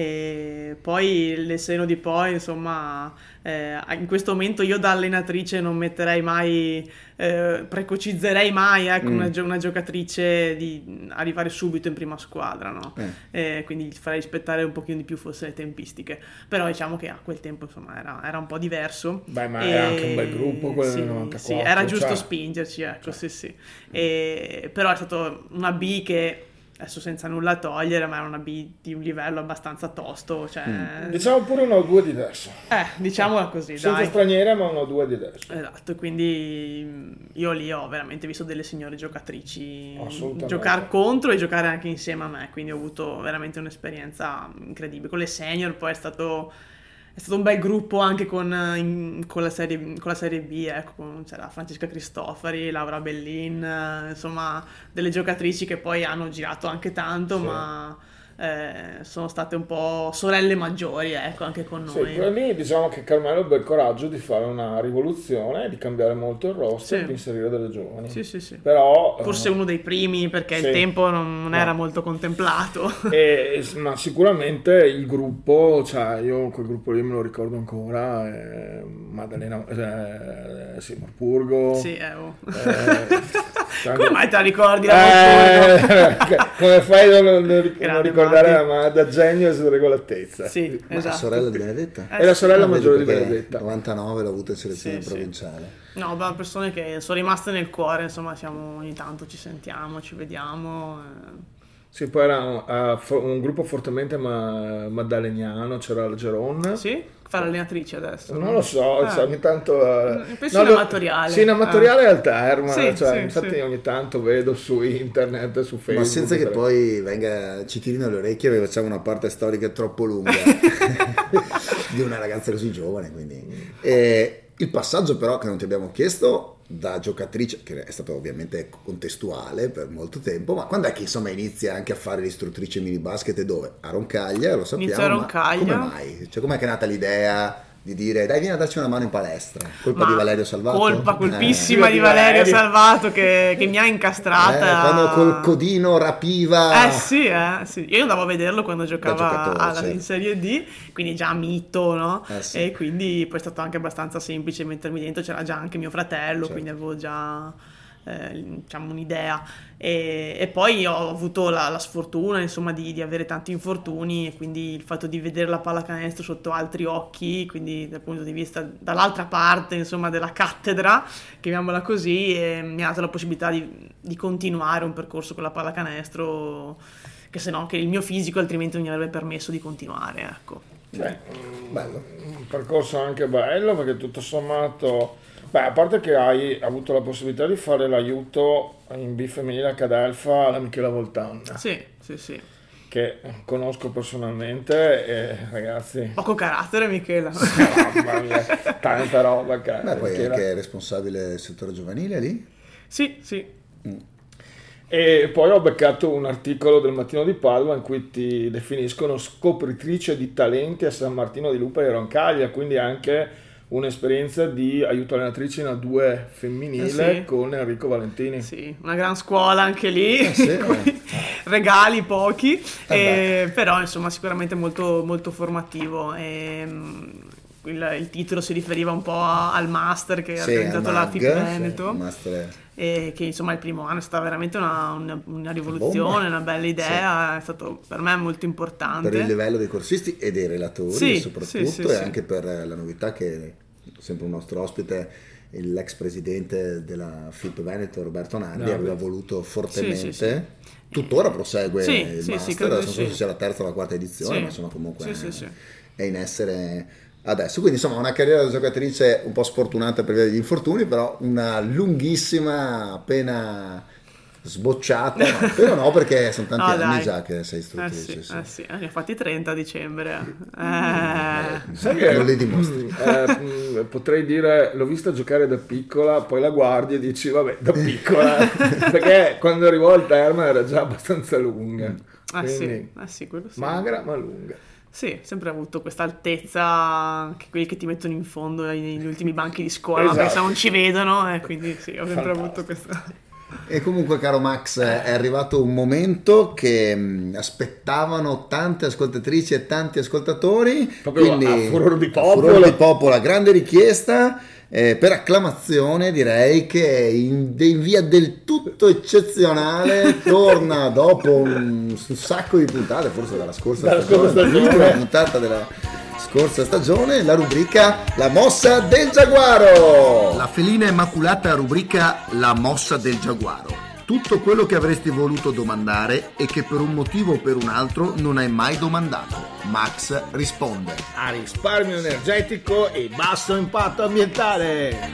E poi il seno di poi, insomma, eh, in questo momento io da allenatrice non metterei mai, eh, precocizzerei mai, ecco, Mm. una, gio- una giocatrice di arrivare subito in prima squadra, no? Eh. Eh, quindi farei rispettare un pochino di più forse le tempistiche. Però diciamo che a quel tempo, insomma, era, era un po' diverso. Beh, ma E- era anche un bel gruppo quello sì, del novantaquattro. sì, era giusto cioè. spingerci, ecco, sì, sì. E- però è stata una B che adesso senza nulla togliere, ma era una B di un livello abbastanza tosto, cioè... Mm. Diciamo pure una o due diverse. Eh, diciamola così, senza dai. straniera, ma una o due diverse. Esatto, quindi io lì ho veramente visto delle signore giocatrici giocare contro e giocare anche insieme a me, quindi ho avuto veramente un'esperienza incredibile. Con le senior poi è stato... È stato un bel gruppo anche con, in, con, la, serie, con la serie B, ecco, c'era Francesca Cristofari, Laura Bellin, insomma delle giocatrici che poi hanno girato anche tanto, sì. ma eh, sono state un po' sorelle maggiori, ecco, anche con noi. Sì, lì diciamo che Carmelo ebbe il coraggio di fare una rivoluzione, di cambiare molto il roster, sì. di inserire delle giovani. Sì, sì, sì. Però, forse eh, uno dei primi, perché sì. il tempo non, non no. era molto contemplato. E, ma sicuramente il gruppo, cioè io quel gruppo lì me lo ricordo ancora, eh, Maddalena, eh, sì, Morpurgo. Sì, eh, oh. eh, come mai te la ricordi la eh, come fai a non, non ricordare la Madda, genio e regolatezza. Sì, ma esatto. la sorella di Benedetta? Eh, è la sorella sì. maggiore di Benedetta. novantanove l'ho avuta in selezione sì, provinciale. Sì. No, ma persone che sono rimaste nel cuore, insomma, siamo ogni tanto ci sentiamo, ci vediamo. Eh. Sì, poi era un, uh, un gruppo fortemente ma, maddaleniano, c'era la Geron. Sì? Fa l'allenatrice adesso? Non lo so, ah. cioè, ogni tanto... Uh, penso no, in amatoriale. Sì, in amatoriale ah. al Terma, sì, cioè, sì, infatti sì. ogni tanto vedo su internet, su Facebook. Ma senza che poi venga, ci tirino alle orecchie perché facciamo una parte storica troppo lunga di una ragazza così giovane, quindi... E il passaggio però che non ti abbiamo chiesto... da giocatrice, che è stato ovviamente contestuale per molto tempo, ma quando è che insomma inizia anche a fare l'istruttrice mini basket e dove? A Roncaglia, lo sappiamo. Inizia a Roncaglia. Come mai? Cioè com'è che è nata l'idea di dire dai vieni a darci una mano in palestra? Colpa ma di Valerio Salvato? Colpa colpissima eh. di Valerio Salvato che, che mi ha incastrata. Eh, quando col codino rapiva. Eh sì, eh, sì. Io andavo a vederlo quando giocava alla, certo. in Serie D, quindi già mito, no? Eh sì. E quindi poi è stato anche abbastanza semplice mettermi dentro, c'era già anche mio fratello, certo. quindi avevo già eh, diciamo un'idea. E, e poi ho avuto la, la sfortuna insomma di, di avere tanti infortuni e quindi il fatto di vedere la pallacanestro sotto altri occhi, quindi dal punto di vista dall'altra parte insomma della cattedra, chiamiamola così, e mi ha dato la possibilità di, di continuare un percorso con la pallacanestro che se no che il mio fisico altrimenti non mi avrebbe permesso di continuare, ecco. Beh, bello. Un percorso anche bello perché tutto sommato, beh, a parte che hai avuto la possibilità di fare l'aiuto in B femminile a Cadelfa alla Michela Voltanna. Sì, sì, sì. Che conosco personalmente e ragazzi... Poco carattere Michela. Mamma mia, tanta roba. Cara. Beh, poi Michela. è anche responsabile del settore giovanile lì? Sì, sì. Mm. E poi ho beccato un articolo del Mattino di Padova in cui ti definiscono scopritrice di talenti a San Martino di Lupa e Roncaglia, quindi anche un'esperienza di aiuto allenatrice in A due femminile, sì. con Enrico Valentini. Sì, una gran scuola anche lì, eh sì, regali pochi, eh e, però insomma sicuramente molto, molto formativo. E, il, il titolo si riferiva un po' al master che ha sì, organizzato la F I P Veneto. Sì, master... E che insomma il primo anno è stata veramente una, una, una rivoluzione, una bella idea, sì. È stato per me molto importante. Per il livello dei corsisti e dei relatori, sì, soprattutto, sì, sì, e sì. anche per la novità che sempre un nostro ospite, l'ex presidente della F I P Veneto, Roberto Nandi, no, aveva voluto fortemente. Sì, sì, sì. Tuttora prosegue sì, il sì, master, sì, non so sì. se sia la terza o la quarta edizione, sì. ma insomma comunque sì, è, sì, sì. è in essere... adesso, quindi insomma una carriera da giocatrice un po' sfortunata per via degli infortuni, però una lunghissima, appena sbocciata, no, però no, perché sono tanti no, anni dai. già che sei istruttrice. Eh sì, sì. Eh sì. Ne ho fatti trenta a dicembre. Eh. Sai che non li dimostri. Eh, potrei dire, l'ho vista giocare da piccola, poi la guardi e dici vabbè, da piccola, perché quando arrivò al Terma era già abbastanza lunga. Eh sì, eh sì, quello sì. Magra ma lunga. Sì, sempre avuto questa altezza, che quelli che ti mettono in fondo negli ultimi banchi di scuola, esatto. perché se non ci vedono, e quindi sì, ho sempre Fantastico. avuto questa... E comunque, caro Max, è arrivato un momento che mh, aspettavano tante ascoltatrici e tanti ascoltatori, proprio quindi a furor di popolo, a furor di popolo, a grande richiesta, eh, per acclamazione direi che in, in via del tutto eccezionale torna dopo un, un sacco di puntate, forse dalla scorsa dalla stagione, scorsa stagione. l'ultima puntata della scorsa stagione, la rubrica La mossa del giaguaro. La felina immacolata rubrica La mossa del giaguaro. tutto quello che avresti voluto domandare e che per un motivo o per un altro non hai mai domandato. Max risponde. A risparmio energetico e basso impatto ambientale.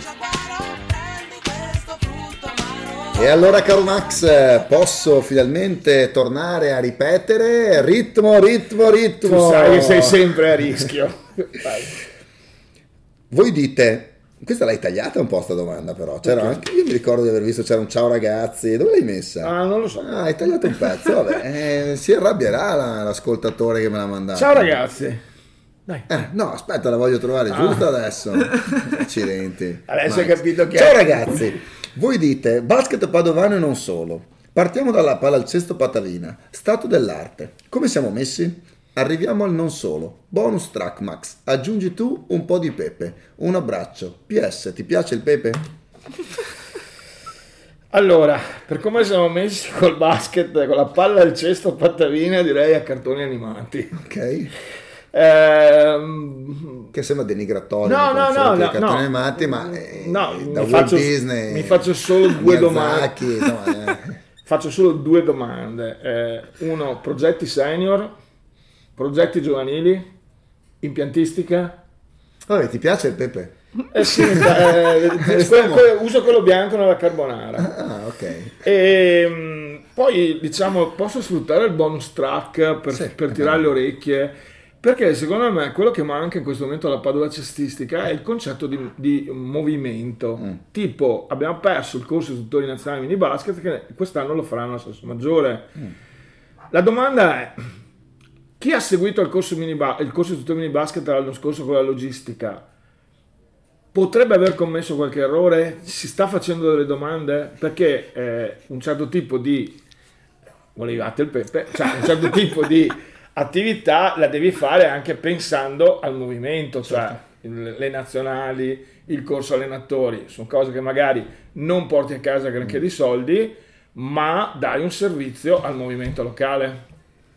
E allora, caro Max, posso finalmente tornare a ripetere ritmo, ritmo, ritmo. Tu sai che sei sempre a rischio. Vai. Voi dite... Questa l'hai tagliata un po' sta domanda, però c'era okay. Anche io mi ricordo di aver visto, c'era un ciao ragazzi, dove l'hai messa? Ah, non lo so. Ah, hai tagliato un pezzo, vabbè, eh, si arrabbierà la, l'ascoltatore che me l'ha mandato. Ciao ragazzi. Dai. Eh, no, aspetta, la voglio trovare ah. giusto adesso. Accidenti. Adesso hai capito che ciao ragazzi, voi dite basket padovano e non solo. Partiamo dalla palla al cesto Patavina, stato dell'arte. Come siamo messi? Arriviamo al non solo. Bonus track, Max. Aggiungi tu un po' di pepe. Un abbraccio. P S, ti piace il pepe? Allora, per come siamo messi col basket, con la palla al cesto Patavina, direi a cartoni animati. Ok. Ehm... Che sembra denigratorio. No, no, no, no, cartoni no. animati, ma eh, no, da mi Walt faccio, Disney. Mi faccio solo due Miyazaki, domande. Insomma, eh. Faccio solo due domande. Eh, uno, progetti senior. Progetti giovanili, impiantistica. Vabbè, ti piace il pepe? Eh sì, eh, quello, quello, uso quello bianco nella carbonara. Ah, ok. E poi diciamo, posso sfruttare il bonus track per, sì, per tirare le orecchie, perché secondo me quello che manca in questo momento alla Padova cestistica è il concetto di, di movimento. Mm. Tipo, abbiamo perso il corso istruttori nazionali mini basket che quest'anno lo faranno a Sasso Maggiore. Mm. La domanda è: chi ha seguito il corso, mini ba- il corso istruttore mini basket l'anno scorso con la logistica potrebbe aver commesso qualche errore? Si sta facendo delle domande? Perché eh, un certo tipo di volevate il pepe, cioè un certo tipo di attività la devi fare anche pensando al movimento, cioè il, le nazionali, il corso allenatori, sono cose che magari non porti a casa granché di soldi, ma dai un servizio al movimento locale.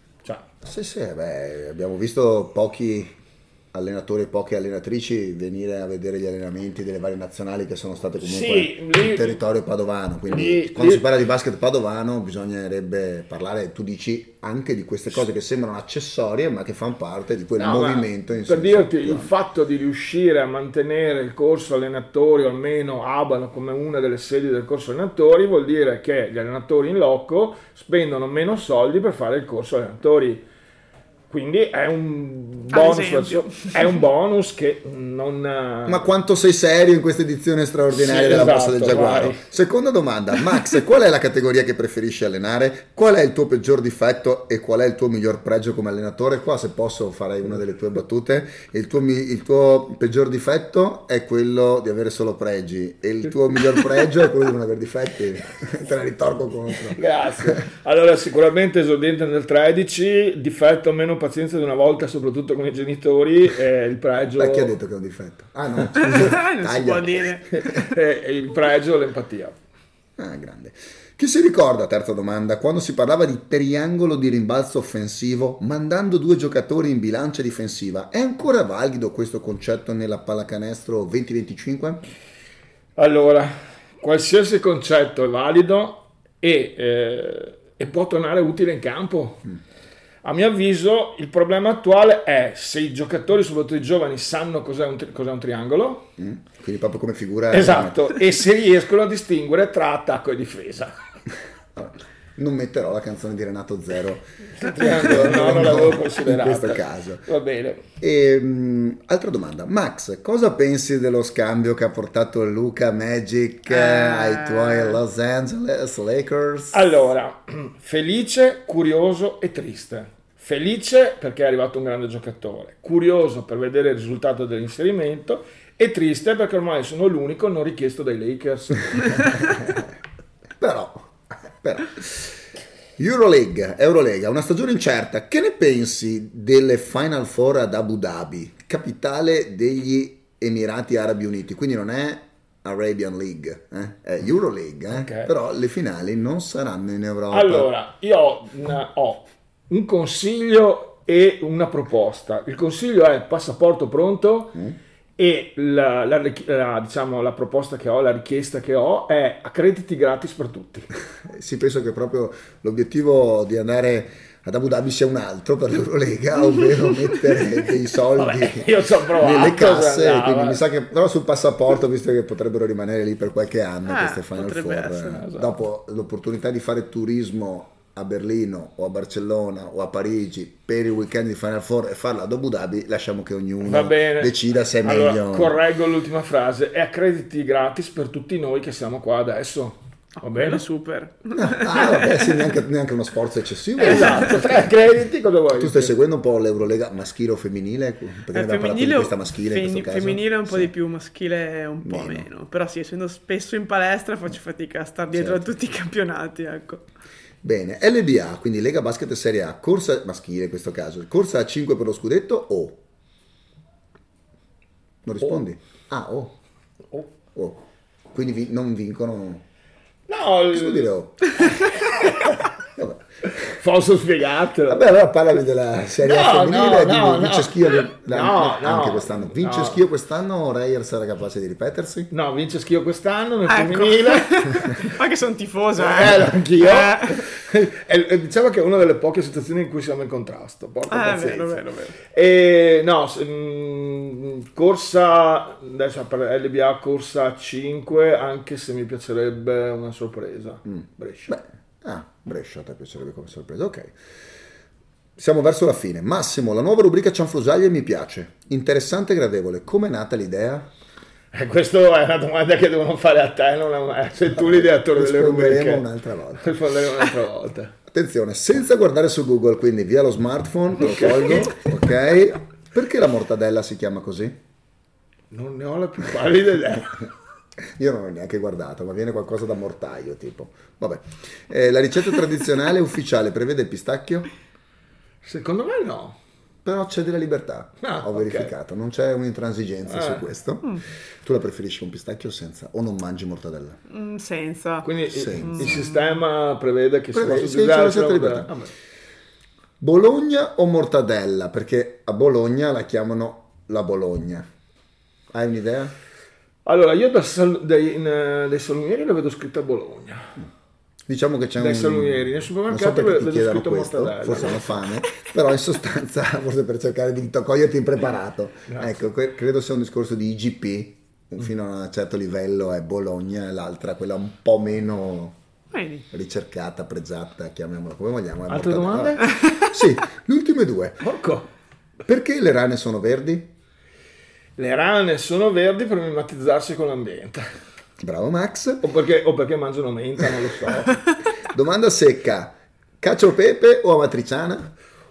Sì, sì, beh, abbiamo visto pochi allenatori e poche allenatrici venire a vedere gli allenamenti delle varie nazionali che sono state comunque sì, lì, in territorio padovano, quindi lì, quando lì, si parla di basket padovano bisognerebbe parlare, tu dici, anche di queste cose che sembrano accessorie ma che fanno parte di quel no, movimento in per dirti, il fatto di riuscire a mantenere il corso allenatori, o almeno Abano come una delle sedi del corso allenatori, vuol dire che gli allenatori in loco spendono meno soldi per fare il corso allenatori. Quindi è un bonus, è un bonus che non... Ma quanto sei serio in questa edizione straordinaria sì, della esatto, Borsa del Giaguaro. Vai. Seconda domanda, Max, qual è la categoria che preferisci allenare? Qual è il tuo peggior difetto e qual è il tuo miglior pregio come allenatore? Qua, se posso, farei una delle tue battute. Il tuo, il tuo peggior difetto è quello di avere solo pregi e il tuo miglior pregio è quello di non avere difetti. Te la ritorco contro. Grazie. Allora, sicuramente esordiente nel tredici, difetto meno pazienza di una volta, soprattutto con i genitori, e il pregio... Ma chi ha detto che è un difetto? Ah no, scusa, non si può dire. E il pregio, l'empatia. Ah, grande. Chi si ricorda, terza domanda, quando si parlava di triangolo di rimbalzo offensivo mandando due giocatori in bilancia difensiva? È ancora valido questo concetto nella pallacanestro venti venticinque? Allora, qualsiasi concetto è valido e, eh, e può tornare utile in campo. Mm. A mio avviso il problema attuale è se i giocatori, soprattutto i giovani, sanno cos'è un, tri- cos'è un triangolo. Mm, quindi proprio come figura... Esatto, e se riescono a distinguere tra attacco e difesa. Non metterò la canzone di Renato Zero. Triangolo, no, non l'avevo considerata. In questo caso. Va bene. E, um, altra domanda. Max, cosa pensi dello scambio che ha portato Luka Magic eh. ai tuoi Los Angeles Lakers? Allora, felice, curioso e triste. Felice perché è arrivato un grande giocatore, curioso per vedere il risultato dell'inserimento e triste perché ormai sono l'unico non richiesto dai Lakers. Però, però, Euroleague, Eurolega, una stagione incerta. Che ne pensi delle Final Four ad Abu Dhabi, capitale degli Emirati Arabi Uniti? Quindi non è Arabian League, eh? È Euroleague, eh? Okay. Però le finali non saranno in Europa. Allora, io ho, una, ho un consiglio e una proposta. Il consiglio è passaporto pronto mm. e la, la, la, diciamo, la proposta che ho, la richiesta che ho è accrediti gratis per tutti. Sì, penso che proprio l'obiettivo di andare ad Abu Dhabi sia un altro per l'Eurolega, ovvero mettere dei soldi. Vabbè, io ci ho provato, nelle casse, andava. quindi mi sa che però sul passaporto, visto che potrebbero rimanere lì per qualche anno Eh, queste Final Four, essere, esatto. dopo l'opportunità di fare turismo a Berlino o a Barcellona o a Parigi per il weekend di Final Four e farla ad Abu Dhabi, lasciamo che ognuno Va bene. decida se è Allora, meglio. correggo l'ultima frase, è accrediti gratis per tutti noi che siamo qua adesso. Va bene? Bene, super. Ah, vabbè, sì, neanche, neanche uno sforzo eccessivo. Esatto, tre accrediti, cosa vuoi? Tu stai seguendo un po' l'Eurolega maschile o femminile? Perché ne abbiamo parlato di questa maschile in fem- questo caso. femminile un po' Sì. di più, maschile un po' Meno. meno. Però sì, essendo spesso in palestra faccio fatica a stare dietro Certo. a tutti i campionati, ecco. Bene, L B A, quindi Lega Basket Serie A, corsa maschile in questo caso, corsa a cinque per lo scudetto o? Non rispondi? Ah, o. Oh. O. Quindi vi- non vincono. No, Che vuol dire o? Vabbè. posso spiegartelo. Vabbè, allora parlami della Serie No, A femminile, no, di no, vince no. Schio No, no, no, anche quest'anno. Vince no. Schio quest'anno o Reyer sarà capace di ripetersi? No, vince Schio quest'anno nel Ecco. femminile. Ma che sono tifosa, Eh, eh. anch'io. Eh. E- e diciamo che è una delle poche situazioni in cui siamo in contrasto. Porca Ah, è pazienza. vero, vero, vero. E no, s- mh, corsa adesso per L B A corsa a cinque, anche se mi piacerebbe una sorpresa. Brescia. Beh, ah, Brescia, a te piacerebbe come sorpresa, ok. Siamo verso la fine. Massimo, la nuova rubrica Cianfrusaglie mi piace. Interessante e gradevole. Come è nata l'idea? Eh, questa è una domanda che devono fare a te, non a me. Sei tu l'ideatore delle rubriche. Risponderemo un'altra volta. Risponderemo un'altra volta. Attenzione, senza guardare su Google, quindi via lo smartphone, lo tolgo, ok? Perché la mortadella si chiama così? Non ne ho la più pallida idea. Io non l'ho neanche guardato, ma viene qualcosa da mortaio, tipo. Vabbè. Eh, la ricetta tradizionale ufficiale prevede il pistacchio? Secondo me no. Però c'è della libertà, Ah, ho ok. verificato, non c'è un'intransigenza Eh. su questo. Tu la preferisci con pistacchio o senza? O non mangi mortadella? Mm, senza. Quindi il, Senza. il sistema prevede che si Prevede, possa sì, c'è utilizzare una certa solo- libertà. Vabbè. Bologna o mortadella? Perché a Bologna la chiamano la Bologna. Hai un'idea? Allora, io da sal- dei, in, eh, dei salumieri lo vedo scritto a Bologna. Diciamo che c'è Dai un... salumieri, nei non so supermercati perché vedo ti chiedano scritto questo, mortadella. forse hanno fame, però in sostanza, forse per cercare di coglierti impreparato. Grazie. Ecco, que- credo sia un discorso di I G P, fino a un certo livello è Bologna, e l'altra, quella un po' meno Vedi. ricercata, pregiata, chiamiamola come vogliamo. è Altre mortadella. domande? Sì, le ultime due. Porco. Perché le rane sono verdi? Le rane sono verdi per mimetizzarsi con l'ambiente. Bravo Max. O perché, o perché mangiano menta, non lo so. Domanda secca, cacio pepe o amatriciana?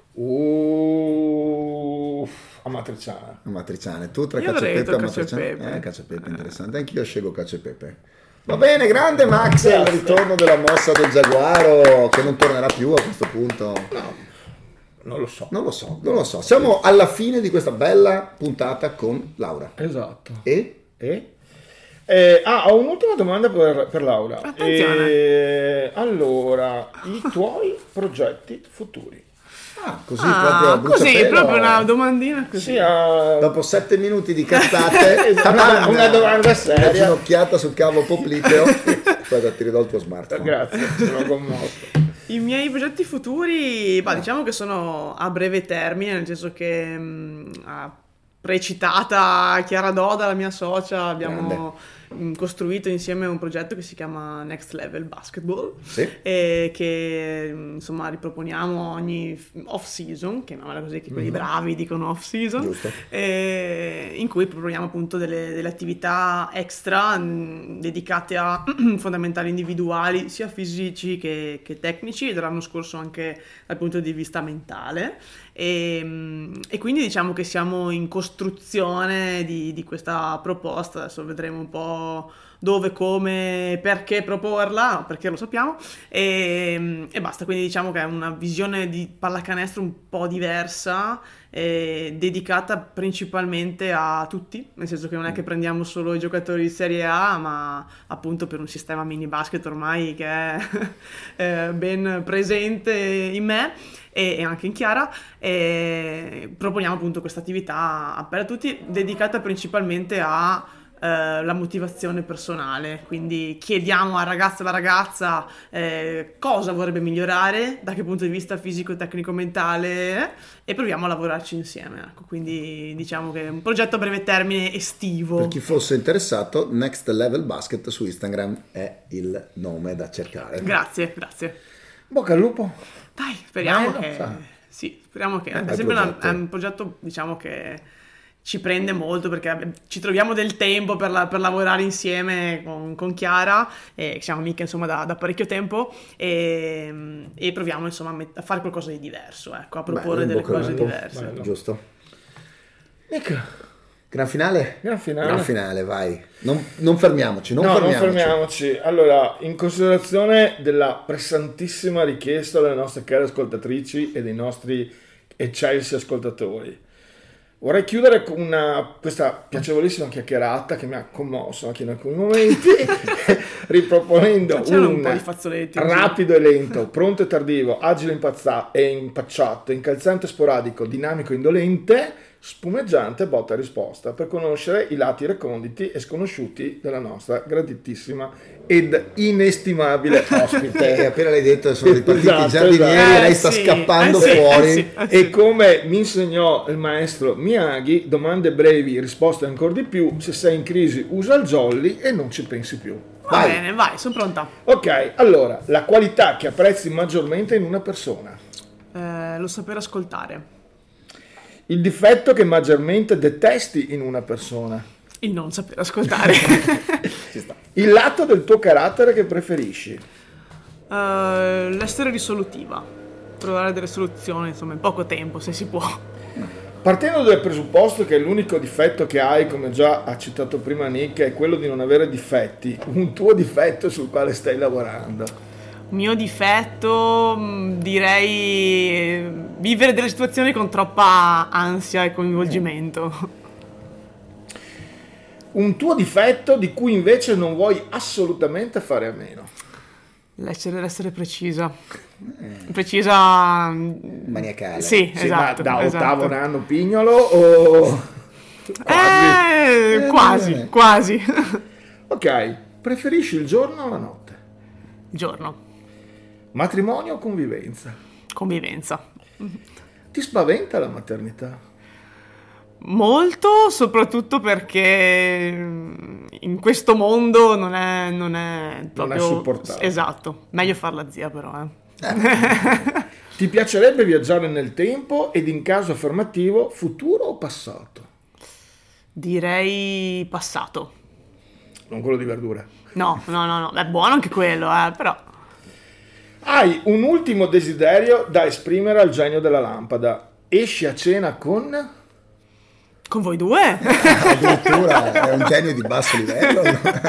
Uh, amatriciana. Amatriciane, tu tra Io cacio e avrei pepe e detto cacio e amatriciane? pepe. Eh, cacio e pepe, interessante. Anch'io scelgo cacio e pepe. Va bene, grande Max, il Grazie. ritorno della mossa del Giaguaro, che non tornerà più a questo punto. Non lo so. Non lo so, non lo so. Siamo alla fine di questa bella puntata con Laura. Esatto. E? E? Eh, ah, ho un'ultima domanda per, per Laura. Attenzione. Eh, allora, i tuoi progetti futuri? Ah, così proprio a Ah, così, bruciapelo. proprio una domandina così. Sì, ah, Dopo sette minuti di cazzate, una, una domanda una seria. ginocchiata sul cavo popliteo. Guarda, ti ridò il tuo smartphone. Grazie, sono commosso. I miei progetti futuri, bah, diciamo che sono a breve termine, nel senso che mh, ha precitata Chiara Doda, la mia socia, abbiamo mh, costruito insieme un progetto che si chiama Next Level Basketball, Sì. e che mh, insomma riproponiamo ogni f- off season, chiamiamola così, che quelli bravi dicono off season, Giusto. e in cui proponiamo appunto delle, delle attività extra mh, dedicate a fondamentali individuali, sia fisici che, che tecnici, e dall'anno scorso anche dal punto di vista mentale. E, mh, e quindi diciamo che siamo in costruzione di, di questa proposta. Adesso vedremo un po' dove, come, perché proporla, perché lo sappiamo, e, e basta. Quindi diciamo che è una visione di pallacanestro un po' diversa, eh, dedicata principalmente a tutti, nel senso che non è che prendiamo solo i giocatori di Serie A, ma appunto per un sistema mini basket ormai che è eh, ben presente in me. e, e anche in Chiara, e proponiamo appunto questa attività aperta a tutti, dedicata principalmente a eh, la motivazione personale. Quindi chiediamo al ragazzo e alla ragazza eh, cosa vorrebbe migliorare, da che punto di vista fisico, tecnico, mentale, eh, e proviamo a lavorarci insieme. Ecco, quindi diciamo che è un progetto a breve termine estivo. Per chi fosse interessato, Next Level Basket su Instagram è il nome da cercare. Grazie, grazie. Bocca al lupo. Dai, speriamo Bello, che sa. sì, speriamo che Eh, è sempre una- progetto. è un progetto, diciamo, che ci prende molto, perché ci troviamo del tempo per, la- per lavorare insieme con, con Chiara, e siamo amiche insomma da, da parecchio tempo, e, e proviamo insomma a, met- a fare qualcosa di diverso, ecco, a proporre Bello, in delle bocca al cose lupo. diverse. Bello. Giusto? Nick, Gran finale? gran finale. Gran finale, vai. Non, non fermiamoci, non no, fermiamoci. non fermiamoci. Allora, in considerazione della pressantissima richiesta delle nostre care ascoltatrici e dei nostri eccelsi ascoltatori, vorrei chiudere con una, questa piacevolissima chiacchierata che mi ha commosso anche in alcuni momenti, riproponendo C'erano un un po' di fazzoletti in giro. rapido e lento, pronto e tardivo, agile impazza- e impacciato, incalzante e sporadico, dinamico e indolente, spumeggiante botta e risposta, per conoscere i lati reconditi e sconosciuti della nostra graditissima ed inestimabile E ospite. appena l'hai detto sono ripartiti Esatto, i giardinieri esatto. e lei sta Eh, sì, scappando eh, sì, fuori. eh, sì, eh, sì. E come mi insegnò il maestro Miyagi, domande brevi, risposte ancora di più, se sei in crisi usa il jolly e non ci pensi più. Va Vai. bene, vai, sono pronta. Ok, allora, la qualità che apprezzi maggiormente in una persona, Eh, lo saper ascoltare, il difetto che maggiormente detesti in una persona, il non saper ascoltare, Ci sta. il lato del tuo carattere che preferisci, Eh, l'essere risolutiva, trovare delle soluzioni insomma in poco tempo se si può. partendo dal presupposto che l'unico difetto che hai, come già ha citato prima Nick, è quello di non avere difetti, un tuo difetto sul quale stai lavorando. Mio difetto, mh, direi eh, vivere delle situazioni con troppa ansia e coinvolgimento. Un tuo difetto di cui invece non vuoi assolutamente fare a meno. L'essere, l'essere precisa. Precisa. Maniacale. Sì, Sì, esatto. ma da esatto. ottavo anno pignolo o... Eh, quasi, Eh, quasi. Ok, preferisci il giorno o la notte? Giorno, Matrimonio o convivenza? convivenza. Ti spaventa la maternità? Molto, soprattutto perché mm, in questo mondo non è, non è proprio... supportabile. Esatto, meglio farla zia però, eh. Ti piacerebbe viaggiare nel tempo ed in caso affermativo futuro o passato? Direi passato. Non quello di verdura. No, no, no, no, è buono anche quello, eh, però... Hai un ultimo desiderio da esprimere al genio della lampada. Esci a cena con... Con voi due? Addirittura è un genio di basso livello.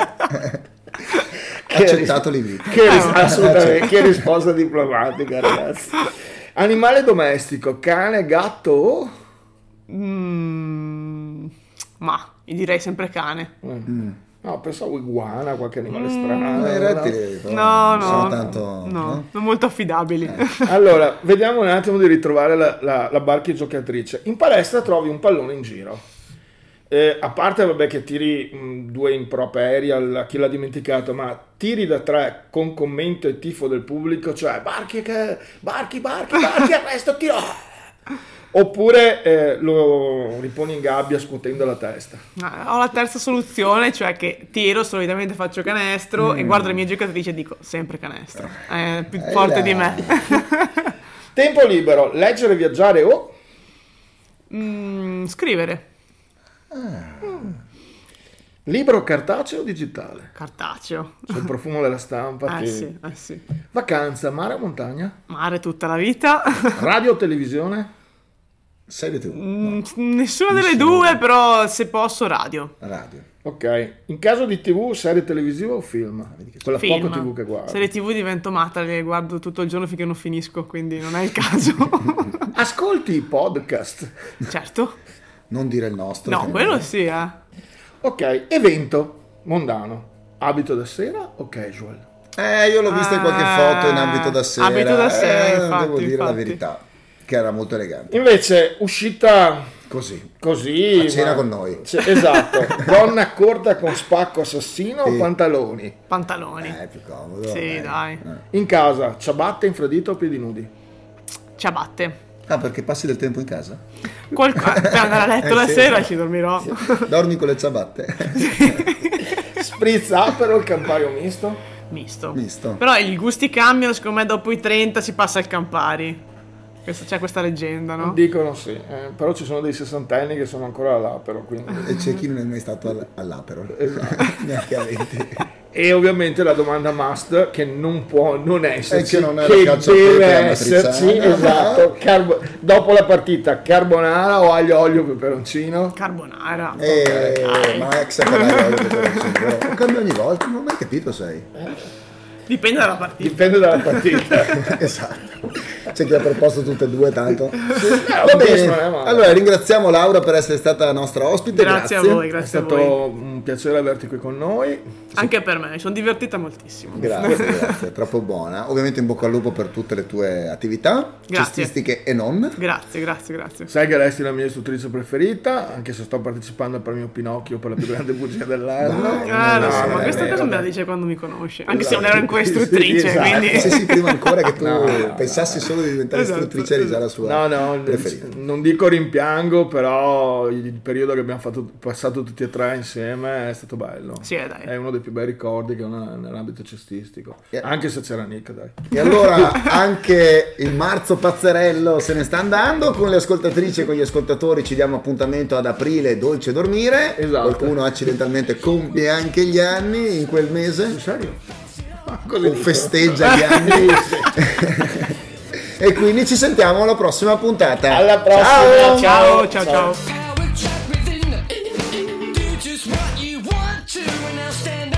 Che Accettato ris- l'invito. Che, ris- Ah, assolutamente, che risposta diplomatica, ragazzi. Animale domestico, cane, gatto o... Mm, ma, io direi sempre cane. No, pensavo iguana, qualche animale No, strano. i rettili No, no, sono tanto... no, no? non molto affidabili. Allora, vediamo un attimo di ritrovare la, la, la Barchi giocatrice. In palestra trovi un pallone in giro. Eh, a parte, vabbè, che tiri mh, due impro aerial, a chi l'ha dimenticato, ma tiri da tre con commento e tifo del pubblico, cioè Barchi, che, Barchi, Barchi, Barchi, arresto, tiro! Oppure eh, lo riponi in gabbia scuotendo la testa. Ah, ho la terza soluzione, cioè che tiro, solitamente faccio canestro e guardo le mie giocatrici e dico sempre canestro. È più Eh forte là. di me. Tempo libero, leggere, viaggiare o... Mm, scrivere. Libro cartaceo o digitale? Cartaceo. C'è il profumo della stampa. Eh che- sì, eh sì. Vacanza, mare o montagna? Mare tutta la vita. Radio o televisione? Serie tu. Mm, Nessuna delle Nessuna. due, però se posso radio. Radio. Ok. In caso di tivù, serie televisiva o film? Quella Film. poco tivù che guardo. Serie tivù divento matta, le guardo tutto il giorno finché non finisco, quindi non è il caso. Ascolti i podcast. Certo. Non dire il nostro. No, che- quello sì, eh. Ok. Evento mondano. Abito da sera o casual? Eh, io l'ho vista in qualche Ah, foto in abito da sera. abito da sera, Eh, infatti, devo dire la infatti. verità. che era molto elegante. Invece uscita Così. così A cena ma- con noi. Cioè, esatto, gonna corta con spacco assassino o Sì. pantaloni? Pantaloni. Eh, è più comodo. Sì, eh. dai. In casa, ciabatte, infradito o piedi nudi? Ciabatte. Ah, perché passi del tempo in casa? Qualcosa per andare a letto Eh, la sì. sera ci dormirò. Dormi con le ciabatte? Spritz Aperol o il Campari misto? Misto. Misto. Però i gusti cambiano, secondo me dopo i trenta si passa al Campari. Questa, c'è questa leggenda, no? Dicono sì, eh, però ci sono dei sessantenni che sono ancora là, però quindi... E c'è chi non è mai stato all- all'Aperol. Neanche a venti. E ovviamente la domanda must che non può non esserci, E che non è che la cacio e pepe deve alla esserci, matriciana. esatto, carbo- dopo la partita carbonara o aglio olio peperoncino? Carbonara. E Dai. ma ex Lo cambio ogni volta, non ho mai capito, sei. Dipende dalla partita. Dipende dalla partita. Esatto. C'è chi ha proposto tutte e due, tanto. Va un bene. testo non è male. Allora ringraziamo Laura per essere stata nostra ospite. Grazie, Grazie, a voi, È grazie a stato voi. un piacere averti qui con noi. Anche per me, mi sono divertita moltissimo. Grazie, grazie, troppo buona. Ovviamente in bocca al lupo per tutte le tue attività, Grazie. cestistiche e non. Grazie, grazie, grazie. Sai che resti la mia istruttrice preferita, anche se sto partecipando al premio Pinocchio per la più grande bugia dell'anno. No. Ah, lo so, no, ma no, questa no, cosa no. me la dice quando mi conosce. Anche se Esatto. non ero ancora istruttrice, Sì, esatto. quindi... Sì, sì, prima ancora che tu No, no, pensassi solo di diventare Esatto. istruttrice eri già la sua No, no, preferita. non dico rimpiango, però il periodo che abbiamo fatto, passato tutti e tre insieme è stato bello. Sì, eh, dai. È uno dei più bei ricordi che ho nell'ambito cestistico. Yeah. Anche se c'era Nick, dai. E allora anche il marzo pazzerello se ne sta andando, con le ascoltatrici e con gli ascoltatori ci diamo appuntamento ad aprile, dolce dormire. Esatto. Qualcuno accidentalmente compie anche gli anni in quel mese In serio? Ma cosa o dico? festeggia gli anni. E quindi ci sentiamo alla prossima puntata. Alla prossima. Ciao, ciao, ciao. Power track within. Do just what you want to and now stand